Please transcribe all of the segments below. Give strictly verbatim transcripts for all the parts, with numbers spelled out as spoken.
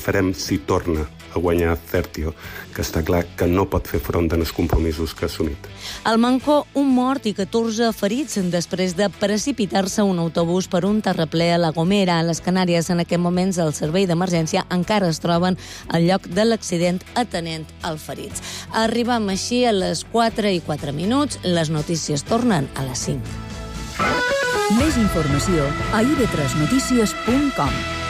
farem si torna a guanyar Certio, que està clar que no pot fer front als compromisos que ha assumit. Al Mancó, un mort i catorze ferits després de precipitar-se un autobús per un terraplè a la Gomera. A les Canàries, en aquest moments, el servei d'emergència encara es troben al lloc de l'accident atenent als ferits. Arribem així a les quatre i quatre minuts. Les notícies tornen a les cinc. Més informació a i ve tres notícies punt com.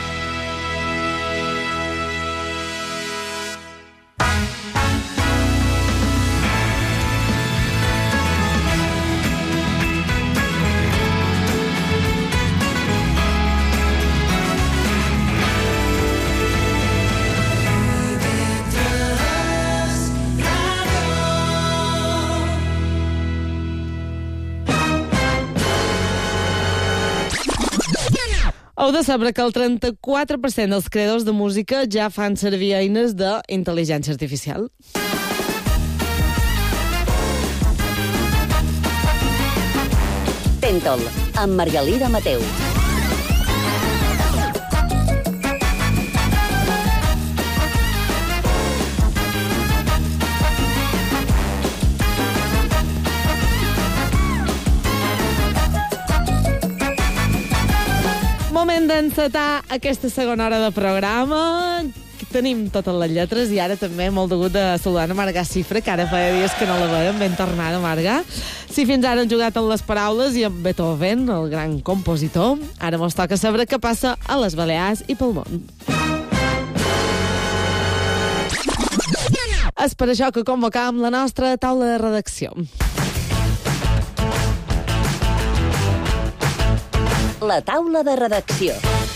Heu de saber que el trenta-quatre per cent dels creadors de música ja fan servir eines d'intel·ligència artificial. Tentol, amb Margalida Mateu. Moment d'encetar aquesta segona hora de programa. Tenim totes les lletres i ara també molt degut de saludar a Marga Cifra, que ara feia dies que no la veiem. Ben tornada, Marga. Si fins ara han jugat amb les paraules i amb Beethoven, el gran compositor, ara mos toca saber què passa a les Balears i pel món. És per això que convocam la nostra taula de redacció. La taula de redacció.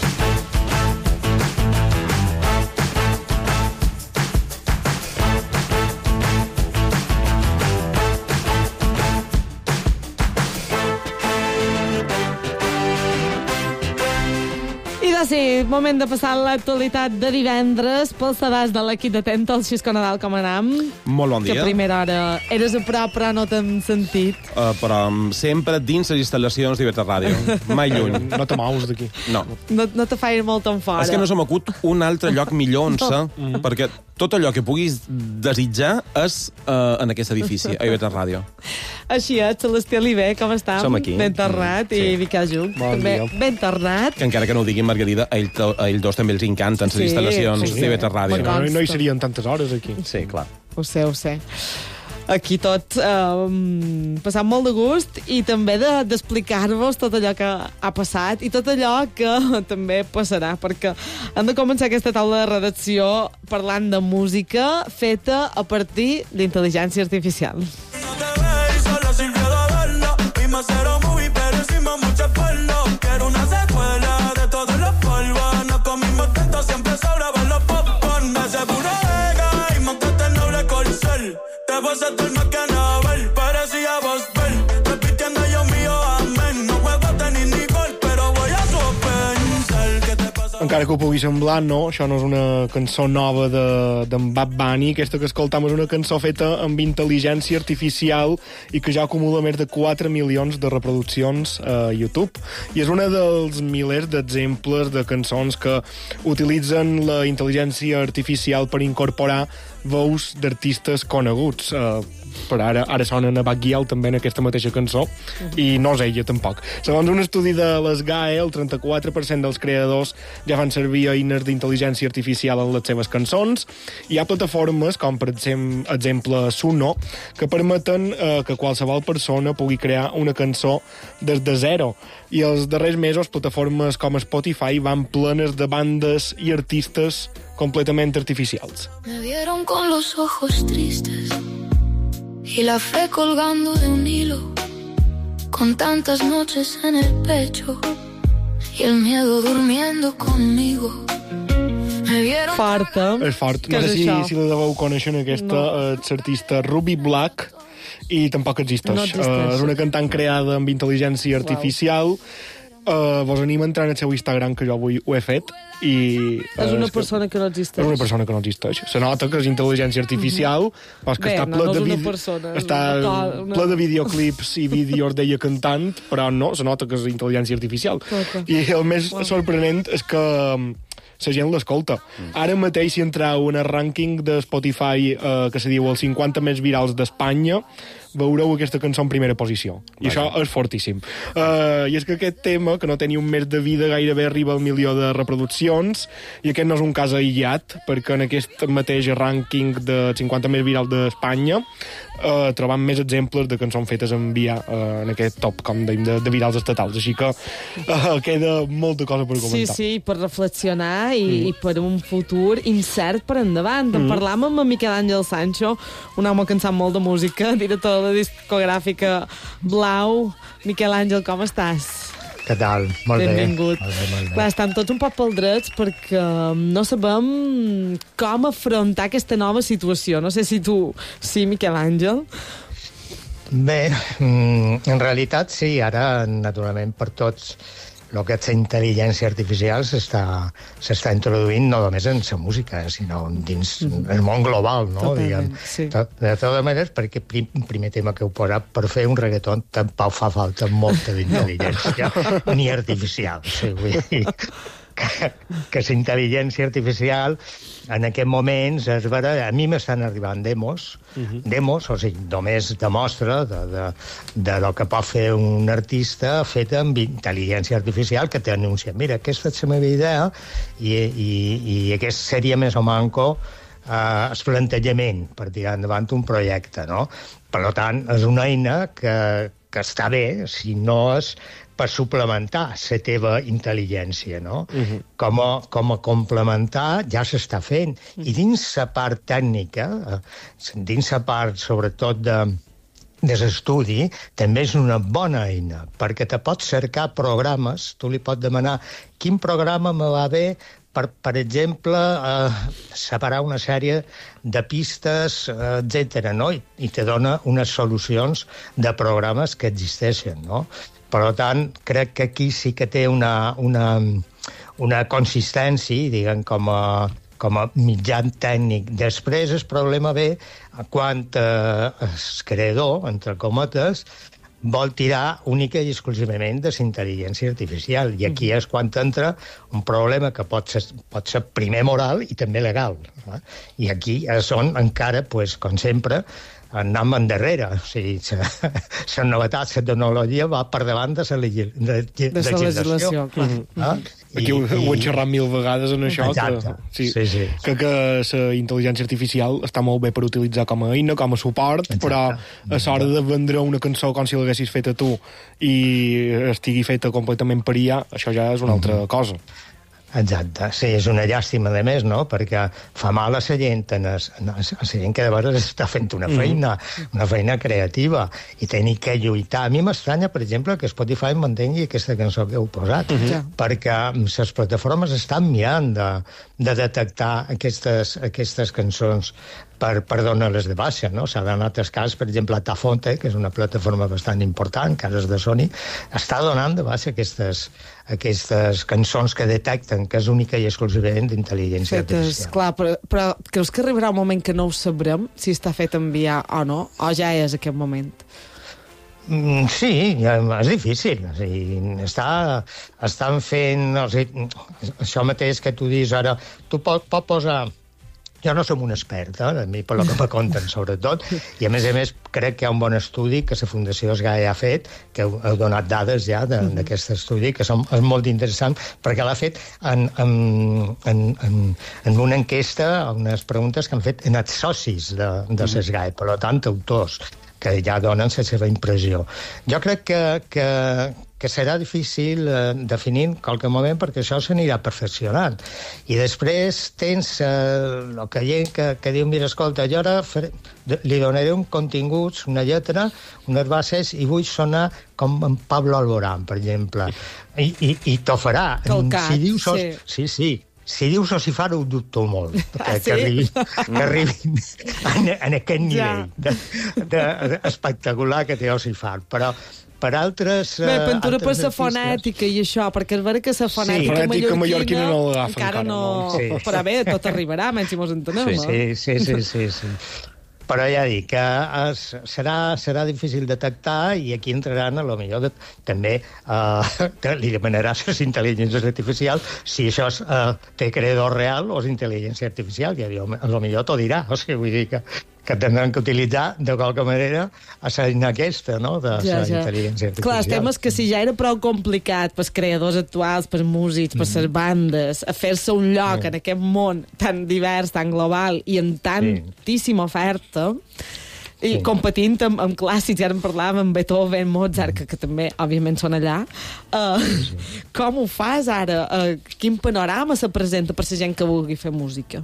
I de sí, moment de passar l'actualitat de divendres pel sedàs de l'equip de Tentol. Xisco Nadal, com anam? Molt bon dia. Que a primera hora eres a prop, però no t'hem sentit. Uh, però um, sempre dins les instal·lacions d'I V tres Ràdio. Mai lluny. No te mous d'aquí. No. No, no te faig molt en fora. És que no se m'acut un altre lloc millor on ser, no. mm. perquè tot allò que puguis desitjar és uh, en aquest edifici, a I V tres Ràdio. Així és, Celestí Oliver, com estàs? Som aquí. Ben tornat, mm, sí. I Miquel Juc, bon també dia. ben tornat. Que encara que no ho diguin, Margarida, a ells ell dos també els encanten sí, les instal·lacions sí, d'I V tres Ràdio. No, no hi serien tantes hores aquí. Sí, clar. Ho sé, ho sé. Aquí tot eh, passant molt de gust i també d'explicar-vos de, tot allò que ha passat i tot allò que també passarà, perquè hem de començar aquesta taula de redacció parlant de música feta a partir d'intel·ligència artificial. Encara que ho pugui semblar, no, això no és una cançó nova d'en de, Bad Bunny. Aquesta que escoltam és una cançó feta amb intel·ligència artificial i que ja acumula més de quatre milions de reproduccions a YouTube. I és una dels milers d'exemples de cançons que utilitzen la intel·ligència artificial per incorporar veus d'artistes coneguts. Uh, per ara, ara sonen a Baguiel també en aquesta mateixa cançó, i no és ella tampoc. Segons un estudi de les G A E, el trenta-quatre per cent dels creadors ja fan servir eines d'intel·ligència artificial en les seves cançons. Hi ha plataformes, com per exemple Suno, que permeten eh, que qualsevol persona pugui crear una cançó des de zero. I els darrers mesos, plataformes com Spotify van plenes de bandes i artistes completament artificials. Me vieron con los ojos tristes y la fe colgando de un hilo, con tantas noches en el pecho y el miedo durmiendo conmigo. Me vieron... Forta. És fort. No sé si, si la deveu conèixer, aquesta no. És l'artista Ruby Black, i tampoc existeix. No existeix. Uh, és una cantant creada amb intel·ligència artificial. Wow. Uh, vos anima a entrar en el seu Instagram, que jo avui ho he fet, i... Uh, és una persona que, que no existeix. És una persona que no existeix. Se nota que és intel·ligència artificial, mm-hmm. però és que Bé, està no, ple no de, vid... persona, està una... ple de videoclips i vídeos d'ella cantant, però no, se nota que és intel·ligència artificial. Okay. I el més wow. sorprenent és que la gent l'escolta. Mm. Ara mateix, si entrau en el rànquing de Spotify eh, que se diu els cinquanta més virals d'Espanya, veureu aquesta cançó en primera posició. I Vaja. això és fortíssim. Uh, I és que aquest tema, que no tenia un mes de vida, gairebé arriba al milió de reproduccions, i aquest no és un cas aïllat, perquè en aquest mateix rànquing de cinquanta més virals d'Espanya uh, trobam més exemples de cançons fetes en via uh, en aquest top, com dèiem, de, de virals estatals. Així que uh, queda molta cosa per comentar. Sí, sí, per reflexionar i, mm. i per un futur incert per endavant. Mm. En parlàvem amb Miquel Àngel Sancho, un home que en sap molt de música, director de discogràfica Blau. Miquel Àngel, com estàs? Què tal? Molt Benvingut. bé. Molt bé, molt bé. Clar, estan tots un poc pel drets perquè no sabem com afrontar aquesta nova situació. No sé si tu... Sí, Miquel Àngel? Bé, en realitat sí, ara, naturalment, per tots el que és la intel·ligència artificial s'està introduint no només en la música, sinó dins mm. el món global, no? Diguem. Sí. De totes maneres, perquè el prim, primer tema que heu posat, per fer un reggaeton tampoc fa falta molta d'intel·ligència, ni artificial. Sí, vull dir que, que la intel·ligència artificial en aquest moments és vera, a mi m'estan arribant demos, uh-huh. demos, o sigui, només demostra de, de, de lo que pot fer un artista fet amb intel·ligència artificial que t'anuncia, mira, aquesta és la meva idea i, i, i aquest seria més o manco eh, el plantejament per tirar endavant un projecte, no? Per tant, és una eina que, que està bé, si no és per suplementar la teva intel·ligència, no? Uh-huh. Com, a, com a complementar ja s'està fent. Uh-huh. I dins la part tècnica, dins la part, sobretot, de, de l'estudi, també és una bona eina, perquè te pots cercar programes, tu li pots demanar quin programa me va bé per, per exemple, eh, separar una sèrie de pistes, eh, etcètera, no? I, i te dona unes solucions de programes que existeixen, no? Per tant, crec que aquí sí que té una, una, una consistència, diguem, com a, com a mitjà tècnic. Després el problema ve quan eh, el creador, entre cometes, vol tirar única i exclusivament de la intel·ligència artificial. I aquí és quan entra un problema que pot ser, pot ser primer moral i també legal. Eh? I aquí és on encara, pues, com sempre, anem endarrere. O sigui, la novetat, la tecnologia va per davant de la legislació. legislació, clar. Mm-hmm. Ah? Aquí ho, ho he xerrat mil vegades en això. Exacte. Que, sí, sí, sí. Que, que la intel·ligència artificial està molt bé per utilitzar com a eina, com a suport, exacte. Però a l'hora de vendre una cançó com si l'haguessis feta tu i estigui feta completament per I A, això ja és una altra mm-hmm. cosa. Exacte, sí, és una llàstima de més, no?, perquè fa mal a la gent, a la gent que de vegades està fent una feina, una feina creativa, i tenir que lluitar. A mi m'estranya, per exemple, que Spotify mantengui aquesta cançó que heu posat, uh-huh. perquè les plataformes estan mirant de, de detectar aquestes, aquestes cançons per, per donar-les de baixa, no? S'ha donat el cas, per exemple, a Tafonte, que és una plataforma bastant important, que és de Sony, està donant de baixa aquestes, aquestes cançons que detecten que és única i exclusivament d'intel·ligència artificial. Clar, però, però creus que arribarà un moment que no ho sabrem, si està fet enviar o no? O ja és aquest moment? Mm, sí, és difícil. O sigui, està, estan fent... O sigui, això mateix que tu dius ara, tu pots pot posar... Jo no som un expert, eh, a mi per lo que me conten, sobretot, i a més a més crec que hi ha un bon estudi que la Fundació SGAE ha fet, que heu, heu donat dades ja d'aquest estudi, que són, és molt interessant, perquè l'ha fet en, en, en, en, en una enquesta, unes preguntes que han fet en els socis de, de la SGAE, per tant, autors, que ja donen la seva impressió. Jo crec que, que, que serà difícil eh, definir en qualque moment perquè això s'anirà perfeccionant. I després tens eh, el que, que, que diu, mira, escolta, jo ara faré, li donaré un contingut, una lletra, unes bases, i vull sonar com en Pablo Alborán, per exemple. I, i, i t'ho farà. Calcat, si dius, sí. Sí, sí. Si dius Ocifar, ho dubto molt, que, ah, sí? que arribin, que arribin en, en aquest nivell ja. de, de, de espectacular que té Ocifar. Però per altres... Bé, pintura altres per la fonètica i això, perquè és vera que la fonètica sí, mallorquina, mallorquina no l'agafa encara no... no. Sí. Però bé, tot arribarà, menys si mos entenem. Sí, sí, sí, sí, sí, sí. Però ja dic que es, serà, serà difícil detectar i aquí entraran, a lo millor, de, també eh, li demanaràs a les intel·ligències artificials si això és, eh, té creador real o és intel·ligència artificial, i a lo millor t'ho dirà. O sigui, vull dir que, que tindran que utilitzar de qualque manera a la aquesta, no?, de la Ja, ja. intel·ligència artificial. Clar, el tema és que si ja era prou complicat pels creadors actuals, pels músics, per les bandes, a fer-se un lloc en aquest món tan divers, tan global i amb tantíssima oferta, i Sí. competint amb, amb clàssics, ara en parlàvem amb Beethoven, Mozart, que, que també, òbviament, són allà. Uh, sí. Com ho fas ara? Uh, quin panorama se presenta per la gent que vulgui fer música?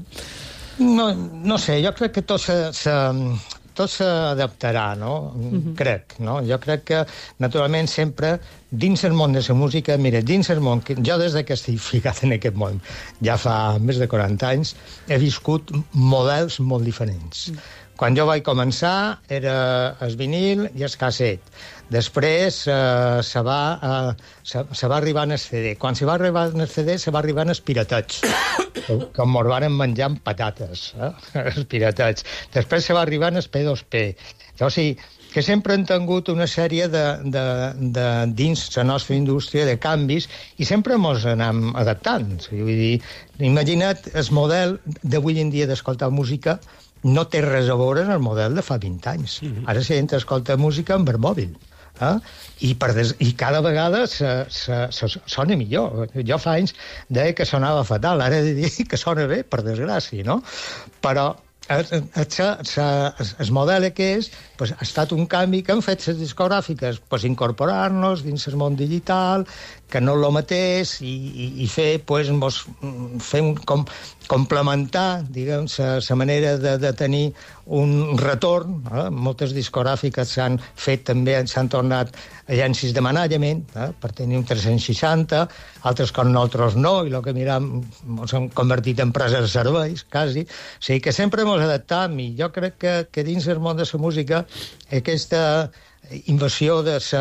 No, no sé, jo crec que tot se, se, tot s'adaptarà, no? Mm-hmm. Crec, no? Jo crec que, naturalment, sempre, dins el món de la música, mira, dins el món, que jo des que estic ficat en aquest món, ja fa més de quaranta anys, he viscut models molt diferents. Mm. Quan jo vaig començar era el vinil i el casset. Després eh, se, va, eh, se, se va arribar en el C D. Quan se va arribar en el C D se va arribar en els pirateig, que mos varen menjar amb patates, eh? Els pirateig. Després se va arribar en el P dos P. O sigui, que sempre han tingut una sèrie de, de, de dins la nostra indústria de canvis i sempre ens anem adaptant. O sigui, vull dir, imagina't el model d'avui en dia d'escoltar música no té res a veure amb el model de fa vint anys. Mm-hmm. Ara la gent escolta música amb el mòbil. Eh? I, per des... I cada vegada se, se, se sona millor. Jo fa anys deia que sonava fatal, ara he de dir que sona bé, per desgràcia, no? Però el, el, el, el model que és pues, ha estat un canvi que han fet les discogràfiques, pues, incorporar-nos dins el món digital, que no és el mateix, i, i, i fer, pues, mos, fer un, com, complementar, diguem, la manera de, de tenir un retorn. Eh? Moltes discogràfiques s'han fet també, s'han tornat agències de management, eh? per tenir un tres-cents seixanta, altres com nosaltres no, i el que miram s'han convertit en empreses de serveis, quasi. O sigui que sempre ens adaptam, i jo crec que, que dins el món de la música aquesta invasió de la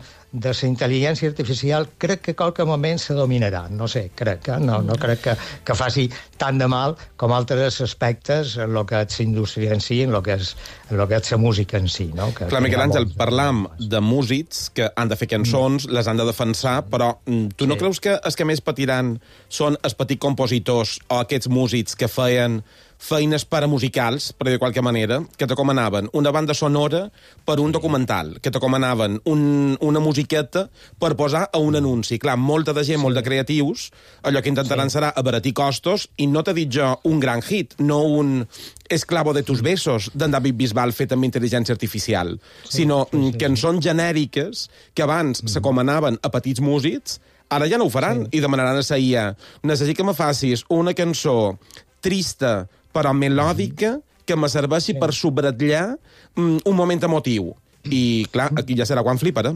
de la intel·ligència artificial crec que a qualque moment se dominarà. No sé, crec que no, no crec que, que faci tant de mal com altres aspectes en el que és la indústria en si, en el que és, en el que és la música en si. No? Que, Clar, Miquel Àngel, parlam de músics que han de fer cançons, mm. les han de defensar, però tu no sí. creus que els que més patiran són els petits compositors o aquests músics que feien feines paramusicals, per dir de qualque manera, que te comanaven una banda sonora per un documental, que te comanaven un, una musiqueta per posar a un anunci. Clar, molta de gent, sí. molt de creatius, allò que intentaran sí. serà abaratir costos, i no t'he dit jo un gran hit, no un esclavo de tus besos d'en David Bisbal fet amb intel·ligència artificial, sí, sinó sí, sí. cançons genèriques que abans mm. se comanaven a petits músics, ara ja no ho faran, sí. i demanaran a la I A. Necessito que me facis una cançó trista però melòdica, que me serveixi sí. per subratllar mm, un moment emotiu. I, clar, aquí ja serà quan fliparà.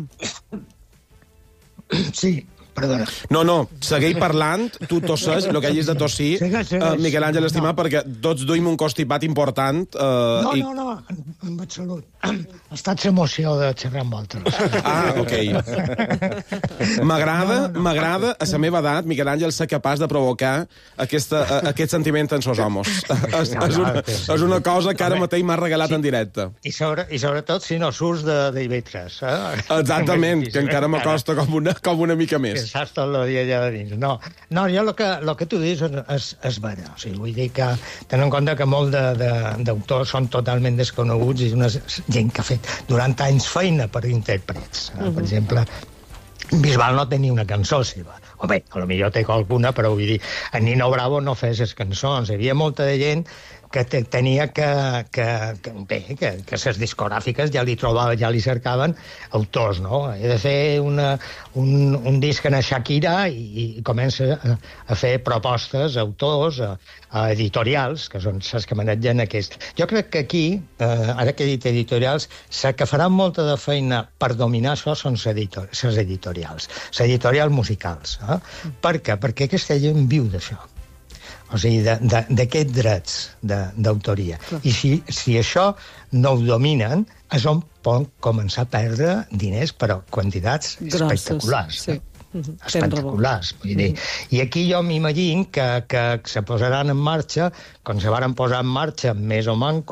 Sí, perdona. No, no, segueix parlant, tu tosseix, el que hagis de tossir, uh, Miquel Àngel, estimat, no. perquè tots duim un constipat important. Uh, no, i... no, no, amb absolut. Ha estat l'emoció de xerrar amb altres. Ah, ok. M'agrada, no, no. m'agrada, a la meva edat, Miquel Àngel, ser capaç de provocar aquesta, uh, aquest sentiment en sos homes. és, és, una, és una cosa que ara mateix m'ha regalat sí. en directe. I, sobre, i sobretot si no surts d'I B tres. Eh? Exactament, que encara m'acosta com, una, com una mica més. Que saps tot el dia allà de dins. No, no jo el que, lo que tu dius és, és, és vera. O sigui, vull dir que, tenint en compte que molt d'autors són totalment desconeguts i una gent que ha fet durant anys feina per intèrprets. Uh -huh. Per exemple, Bisbal no tenia una cançó seva. O bé, a lo millor té alguna, però vull dir, en Nino Bravo no fes les cançons. Hi havia molta de gent que te, tenia que, que, que, bé, que, que les discogràfiques ja li trobaven, ja li cercaven autors, no? He de fer una, un, un disc en Shakira i, i comença a, a fer propostes a autors, a, a editorials, que són les que manegen aquest. Jo crec que aquí, eh, ara que he dit editorials, les que faran molta de feina per dominar això són les editor editorials, les editorials musicals. Eh? Per què? Perquè aquesta gent viu d'això. O sigui, d'aquests drets d'autoria. I si, si això no ho dominen, és on poden començar a perdre diners, però quantitats grosses, espectaculars. Sí. Uh-huh. Espectaculars. Vull dir. I aquí jo m'imagino que, que se posaran en marxa, com se varen posar en marxa més o manco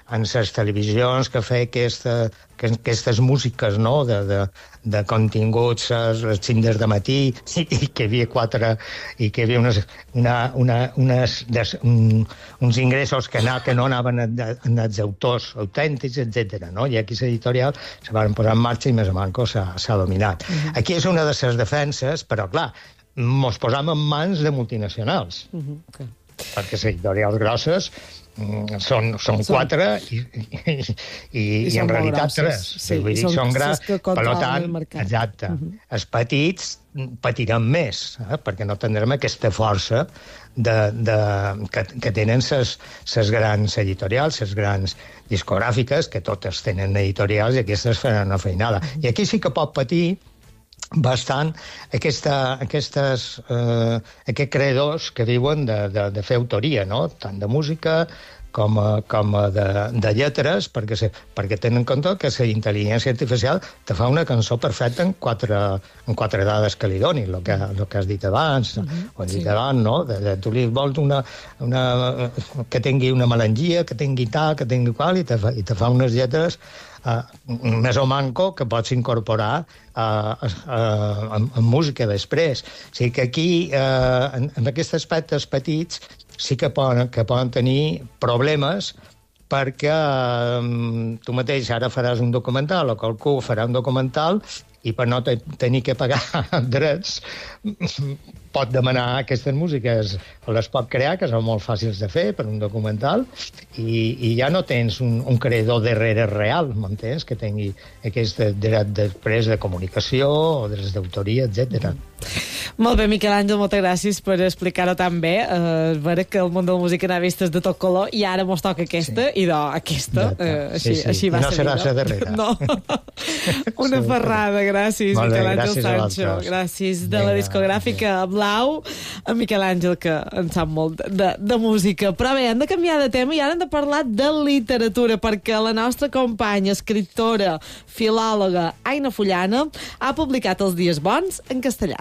en les televisions que feia aquesta, que, aquestes músiques, no?, de, de, de continguts a les cinc de matí, i, i que hi havia quatre, i que hi havia unes, una, una, unes, des, un, uns ingressos que, na, que no anaven als autors autèntics, etcètera. No? I aquí l'editorial se van posar en marxa i més o menys s'ha dominat. Uh-huh. Aquí és una de les defenses, però clar, mos posam en mans de multinacionals. Uh-huh. Okay. Perquè les editorials grosses mm, són, són quatre i, i, i, i en realitat tres. Sí, vull dir, són, són grans, per tant, exacte. Uh-huh. Els petits patiran més, eh? Perquè no tindrem aquesta força de, de, que, que tenen les grans editorials, les grans discogràfiques, que totes tenen editorials i aquestes faran una feinada. Uh-huh. I aquí sí que pot patir bastant aquesta, aquestes, eh, aquests creadors que diuen de, de, de fer autoria, no? Tant de música com, a, com a de, de lletres, perquè, se, perquè tenen en compte que la intel·ligència artificial te fa una cançó perfecta en quatre, en quatre dades que li doni, el que, el que has dit abans, uh-huh. o has dit sí. abans, no? De, de, tu li vols una, una, que tingui una melangia, que tingui tal, que tingui qual, i te fa, i te fa unes lletres Uh, més o manco que pots incorporar uh, uh, en, en música després. O sigui que aquí, uh, en, en aquests aspectes petits, sí que poden, que poden tenir problemes perquè uh, tu mateix ara faràs un documental o qualcú farà un documental i per no te, tenir que pagar drets pot demanar aquestes músiques, o les pot crear, que són molt fàcils de fer per un documental, i, i ja no tens un, un creador darrere real, m'entens? Que tingui aquest dret després de comunicació o drets d'autoria, etcètera. Molt bé, Miquel Àngel, moltes gràcies per explicar-ho tan bé. Uh, és vera que el món de la música n'ha vistes de tot color i ara mos toca aquesta, sí. I do, aquesta. Uh, així, sí, sí. Així va no ser. No serà la darrera. No. Una ferrada, gràcies, molt Miquel bé, Àngel gràcies Sancho. Gràcies de la discogràfica Blau, a Miquel Àngel, que en sap molt de, de música. Però bé, hem de canviar de tema i ara hem de parlar de literatura, perquè la nostra companya, escriptora, filòloga, Aina Fullana, ha publicat Els dies bons en castellà.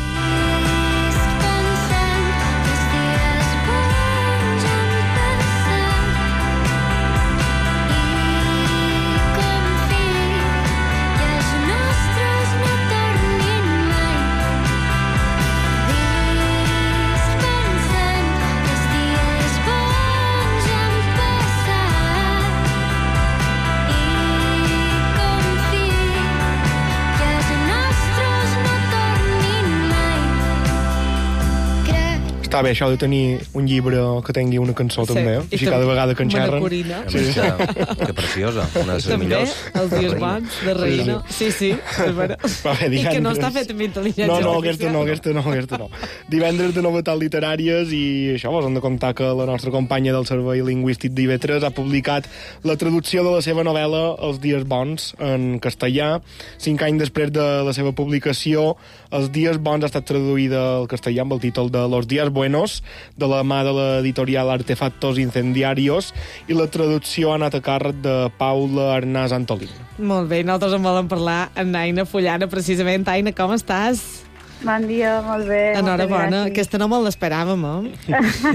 Està bé això de tenir un llibre que tingui una cançó, sí. També. Així cada vegada que en xerren. Sí. Que, que preciosa. Una de les també, millors. Els dies bons, de Reina. Sí, sí. sí. Bé, I que no està fet amb intel·ligència. No, no, aquesta no, aquesta no, aquesta no. Divendres de novetats literàries i això, vos hem de contar que la nostra companya del Servei Lingüístic d'I V tres ha publicat la traducció de la seva novel·la Els dies bons en castellà. Cinc anys després de la seva publicació, Els dies bons ha estat traduïda al castellà amb el títol de Los días buenos, de la mà de l'editorial Artefactos Incendiarios, i la traducció ha anat a càrrec de Paula Arnàs Antolín. Molt bé, nosaltres en volem parlar amb Aina Fullana, precisament. Aina, com estàs? Bon dia, molt bé. Enhorabona, aquesta no me'n l'esperàvem, eh?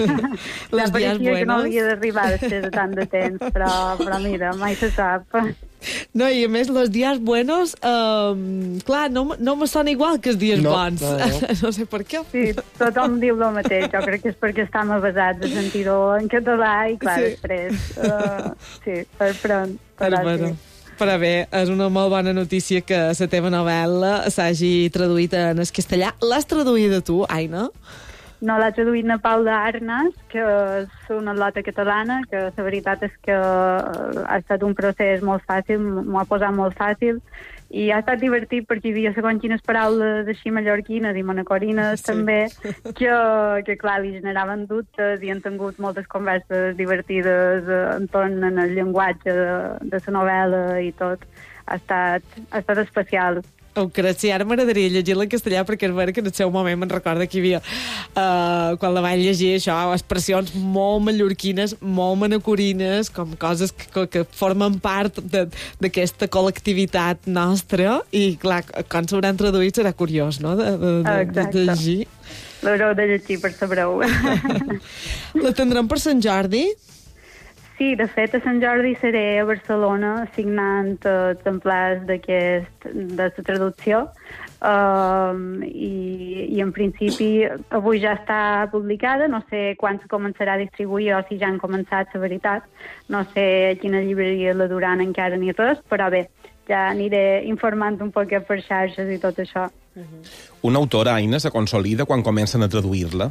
Les dies buenos. Que no havia d'arribar després de tant de temps, però, però mira, mai se sap. No, i a més, los días buenos, um, clar, no, no me sona igual que els dies no, bons. No, no. no sé per què. Sí, tothom diu el mateix. Jo crec que és perquè estem avasats a sentir-ho en català i, clar, sí. Després... Uh, sí, per pront. Per bueno. Però bé, és una molt bona notícia que la teva novel·la s'hagi traduït en el castellà. L'has traduïda tu, Aina? No, l'ha traduït na Paula Arnàs, que és una lota catalana, que la veritat és que ha estat un procés molt fàcil, m'ho ha posat molt fàcil, i ha estat divertit perquè hi havia segons quines paraules així mallorquines i manacorines sí. També, que, que clar, li generaven dubtes i han tingut moltes converses divertides entorn en el llenguatge de, de la novel·la i tot. Ha estat, ha estat especial. Ho crec, sí, ara m'agradaria llegir-la en castellà perquè és vera que en el seu moment me'n recorda que hi havia, uh, quan la vaig llegir, això, expressions molt mallorquines, molt manacorines, com coses que, que formen part d'aquesta col·lectivitat nostra, i clar, quan s'hauran traduït serà curiós, no?, de, de, de, de llegir. L'haureu de llegir per saber-ho. La tindrem per Sant Jordi? Sí, de fet, a Sant Jordi seré a Barcelona signant exemplars d'aquest, de la traducció um, i, i en principi avui ja està publicada, no sé quan se començarà a distribuir o si ja han començat, la veritat. No sé a quina llibreria la duran encara ni res, però bé, ja aniré informant un poc per xarxes i tot això. Una autora, Aina, se consolida quan comencen a traduir-la?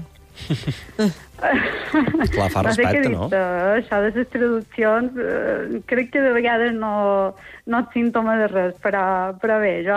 Clar, fa respecte, no? Sé què dir, això de les traduccions eh, crec que de vegades no, no és símptoma de res, però, però bé, jo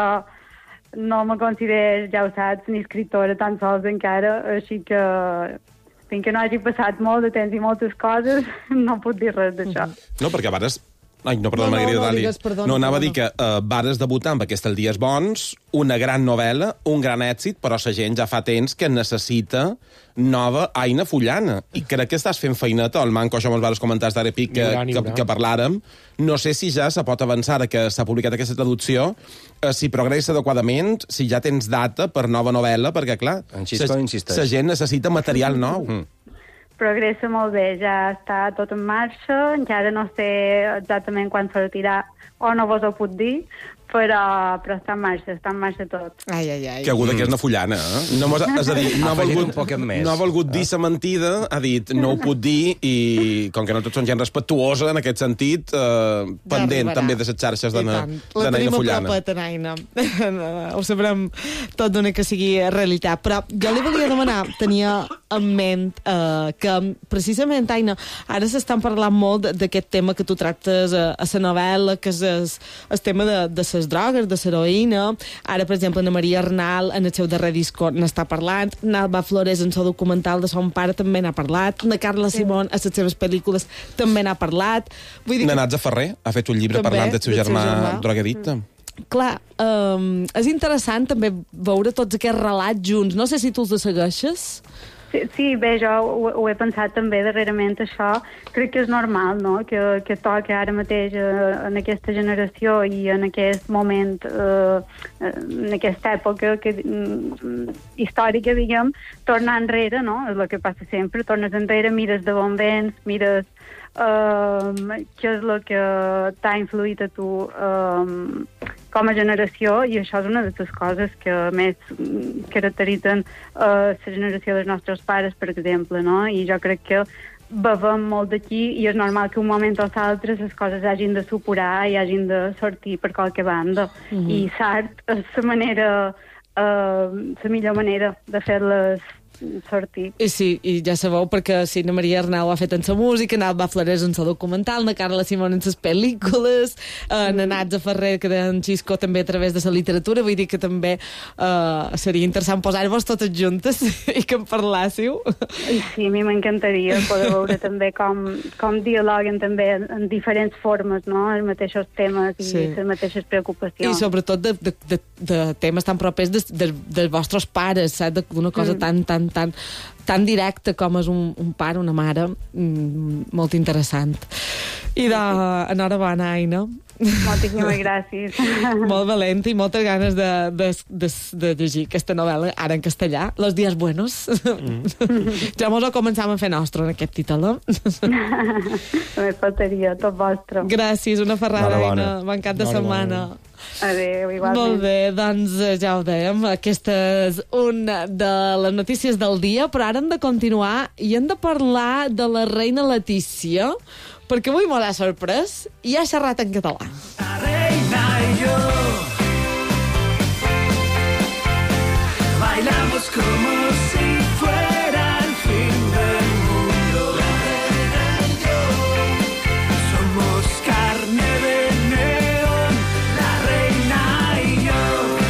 no me considero, ja ho saps, ni escriptora tan sols encara, així que fins que no hagi passat molt de temps i moltes coses, no puc dir res d'això. No, perquè a vegades... Ai, no, perdó, No, no, Margarida no, Dali. digues, perdona, no, anava perdona. a dir que uh, vares debutar amb aquesta El dies bons, una gran novel·la, un gran èxit, però la gent ja fa temps que necessita nova Aina Fullana. I crec que estàs fent feineta, el manco, això me'ls vas comentar d'ara pic que, N'hi haurà, n'hi que, haurà. que parlàrem. No sé si ja se pot avançar que s'ha publicat aquesta traducció, eh, si progressa adequadament, si ja tens data per nova novel·la, perquè, clar, En Xisco insisteix. la gent necessita material nou. Mm. Progressa molt bé, ja està tot en marxa, encara no sé exactament quan sortirà o no vos ho puc dir, però, però està en marxa, està en marxa tot. Ai, ai, ai. Que aguda que és una fullana, eh? No mos, és a dir, no ha, Ha afegit volgut, un poquet més. no ha volgut dir sa mentida, ha dit no ho puc dir, i com que no tots són gent respectuosa en aquest sentit, eh, pendent arribarà. també de les xarxes de I na- tant. de La Naina tenim a Fullana. propet, en Aina. Ho sabrem tot d'una que sigui realitat. Però jo li volia demanar, tenia en ment eh, que precisament, Aina, ara s'estan parlant molt d'aquest tema que tu tractes a, a la novel·la, que és el, el tema de, de les drogues, de l'heroïna. Ara, per exemple, Ana Maria Arnal, en el seu darrer disco, n'està parlant. Nalba Flores, en el documental de son pare, també n'ha parlat. Na Carla Simón, a les seves pel·lícules, també n'ha parlat. Vull dir que, Nanatza Ferrer ha fet un llibre També, parlant del seu del seu germà, germà. drogadicte. clar, um, és interessant també veure tots aquests relats junts. No sé si tu els segueixes. Sí, sí, bé, jo ho, ho he pensat també darrerament, això. Crec que és normal, no?, que, que toca ara mateix eh, en aquesta generació i en aquest moment, eh, en aquesta època que, mm, històrica, diguem, tornar enrere, no? És el que passa sempre, tornes enrere, mires de on vens, mires um, què és el que t'ha influït a tu um, com a generació, i això és una de les coses que més mm, caracteritzen uh, la generació dels nostres pares, per exemple, no? I jo crec que bevem molt d'aquí i és normal que un moment o l'altre les coses hagin de superar i hagin de sortir per qualque banda. Mhm. I l'art és la manera, uh, la millor manera de fer-les sortir. I sí, i ja sabeu, perquè sí, na Maria Arnau ha fet en sa música, Nalba Flores en sa documental, na Carla Simón en ses pel·lícules, eh, na Natza Ferrer, que en Xisco també a través de la literatura, vull dir que també eh, seria interessant posar-vos totes juntes i que en parlàssiu. Sí, a mi m'encantaria poder veure també com, com dialoguen també en, en diferents formes, no?, els mateixos temes i Sí. les mateixes preocupacions. I sobretot de, de, de, de temes tan propers de, de, dels vostres pares, saps? D'una cosa Mm. tan, tan, tan, tan directa com és un, un pare, una mare, mm, molt interessant. I de, enhorabona, Aina. Moltíssimes gràcies. Molt valent i moltes ganes de, de, de, de llegir aquesta novel·la, ara en castellà, Los días buenos. Mm. Ja mos ho començam a fer nostre, en aquest títol. Només faltaria, tot vostre. Gràcies, una ferrada, Enhorabona. Aina. Bon cap de Enhorabona. setmana. Adéu, igualment. Molt bé, doncs eh, ja ho dèiem, aquesta és una de les notícies del dia, però ara hem de continuar i hem de parlar de la reina Letícia, perquè avui m'ho ha sorprès i ha xerrat en català. La reina y yo bailamos como si fuera el fin del mundo. La reina y yo somos carne de neón. La reina y yo.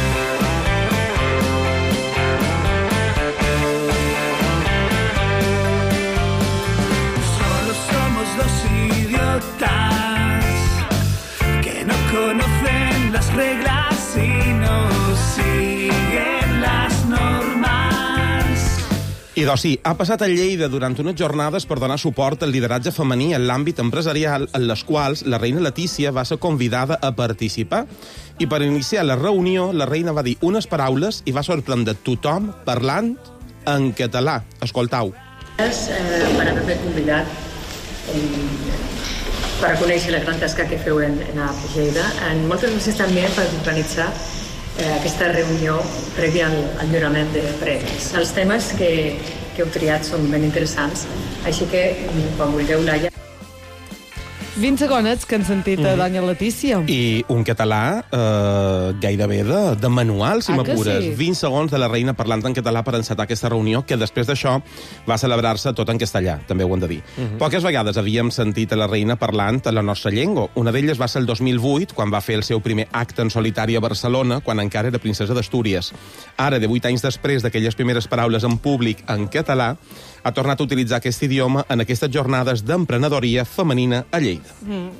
Solo somos dos idiotas que no conocen las reglas y no siguen las normas. I doncs sí, ha passat a Lleida durant unes jornades per donar suport al lideratge femení en l'àmbit empresarial, en les quals la reina Letícia va ser convidada a participar. I per iniciar la reunió, la reina va dir unes paraules i va sorprendre tothom parlant en català. Escoltau. Gràcies eh, per haver-me convidat per reconèixer la gran tasca que feu en, en A P Lleida. En moltes gràcies també per organitzar eh, aquesta reunió prèvia al, al lliurament de premis. Els temes que, que heu triat són ben interessants, així que quan vulgueu, Laia. vint segonets que han sentit a Doña Letícia. I un català eh, gairebé de, de manual, si Ah, que m'apures. sí? vint segons de la reina parlant en català per encetar aquesta reunió, que després d'això va celebrar-se tot en castellà, també ho hem de dir. Mhm. Poques vegades havíem sentit a la reina parlant en la nostra llengua. Una d'elles va ser el dos mil vuit, quan va fer el seu primer acte en solitari a Barcelona, quan encara era princesa d'Astúries. Ara, de vuit anys després d'aquelles primeres paraules en públic en català, ha tornat a utilitzar aquest idioma en aquestes jornades d'emprenedoria femenina a Lleida. Mm.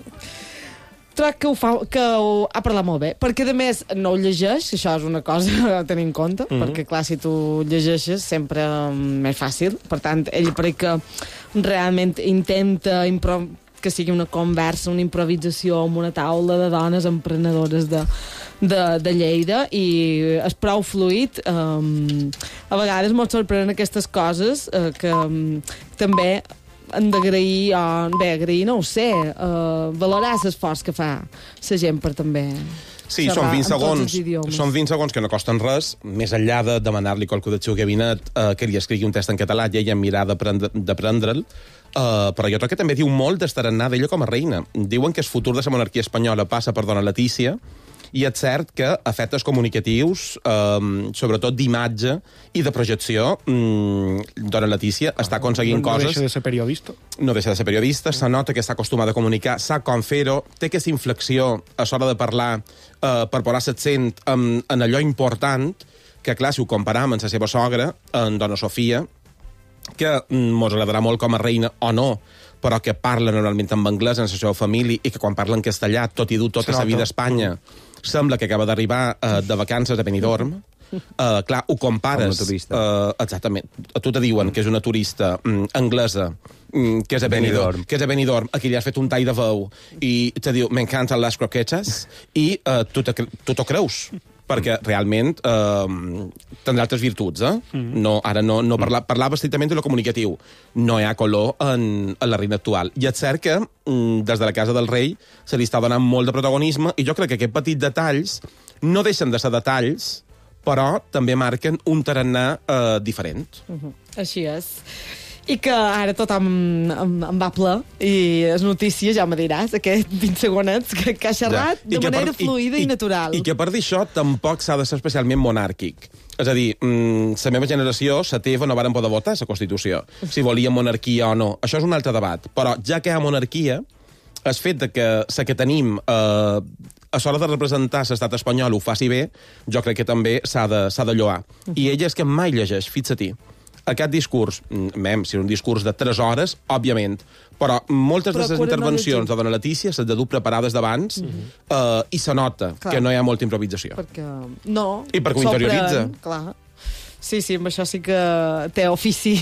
Troc que ho, fa, que ho ha parlat molt bé, perquè a més no ho llegeix, això és una cosa a tenir en compte, Mhm. perquè clar, si tu llegeixes sempre mm, és fàcil, per tant, ell crec que realment intenta impro que sigui una conversa, una improvisació amb una taula de dones emprenedores de, de, de Lleida, i és prou fluid. Um, a vegades molt sorprenen aquestes coses uh, que um, també han d'agrair, o bé, agrair no ho sé, uh, valorar l'esforç que fa la gent per també Sí, xerrar són vint en tots els segons, idiomes. són vint segons que no costen res, més enllà de demanar-li qualcú del seu gabinet eh, que li escrigui un test en català i ella mirar d'aprendre'l, Uh, però jo crec que també diu molt d'estarannà d'ella com a reina. Diuen que el futur de la monarquia espanyola passa per Dona Letícia, i és cert que a efectes comunicatius, um, sobretot d'imatge i de projecció, um, Dona Letícia ah, està aconseguint no, no coses... No deixa de ser periodista. No deixa de ser periodista, se nota que està acostumada a comunicar, sap com fer-ho, té aquesta inflexió a l'hora de parlar uh, per posar l'accent en, en allò important, que clar, si ho comparam amb la seva sogra, en Dona Sofia, que mos agradarà molt com a reina o no, però que parla normalment en anglès en la seva família i que quan parla en castellà, tot i dur tota la vida a Espanya, mm. sembla que acaba d'arribar uh, de vacances a Benidorm. Uh, clar, ho compares... Uh, exactament. A tu te diuen que és una turista um, anglesa um, que és a Benidorm, que és a Benidorm, a qui li has fet un tall de veu i te diu, m'encanten les croquetes, i uh, tu t'ho creus, perquè realment eh, tindrà altres virtuts, eh? Mm. No, ara no, no parla, parlava estrictament de lo comunicatiu. No hi ha color en, en la reina actual. I és cert que mm, des de la casa del rei se li està donant molt de protagonisme, i jo crec que aquests petits detalls no deixen de ser detalls, però també marquen un tarannà eh, diferent. Uh-huh. Així és. I que ara tothom em, em va ple, i és notícia, ja me diràs, aquests vint segonets que, que ha xerrat ja. de manera per, fluida i, i natural. I, I que per dir això tampoc s'ha de ser especialment monàrquic. És a dir, mm, la meva generació, la teva, no varen poder votar la Constitució, si volien monarquia o no. Això és un altre debat. Però ja que hi ha monarquia, el fet de que la que tenim eh, a l'hora de representar l'estat espanyol ho faci bé, jo crec que també s'ha de, s'ha de lloar. I ella és que mai llegeix, fixa-t'hi. Aquest discurs, mem, si és un discurs de tres hores, òbviament, però moltes però de les intervencions no de Dona Letícia s'han de dur preparades d'abans, mm-hmm. uh, i se nota clar. Que no hi ha molta improvisació. Perquè no. I perquè ho interioritza. Clar. Sí, sí, amb això sí que té ofici.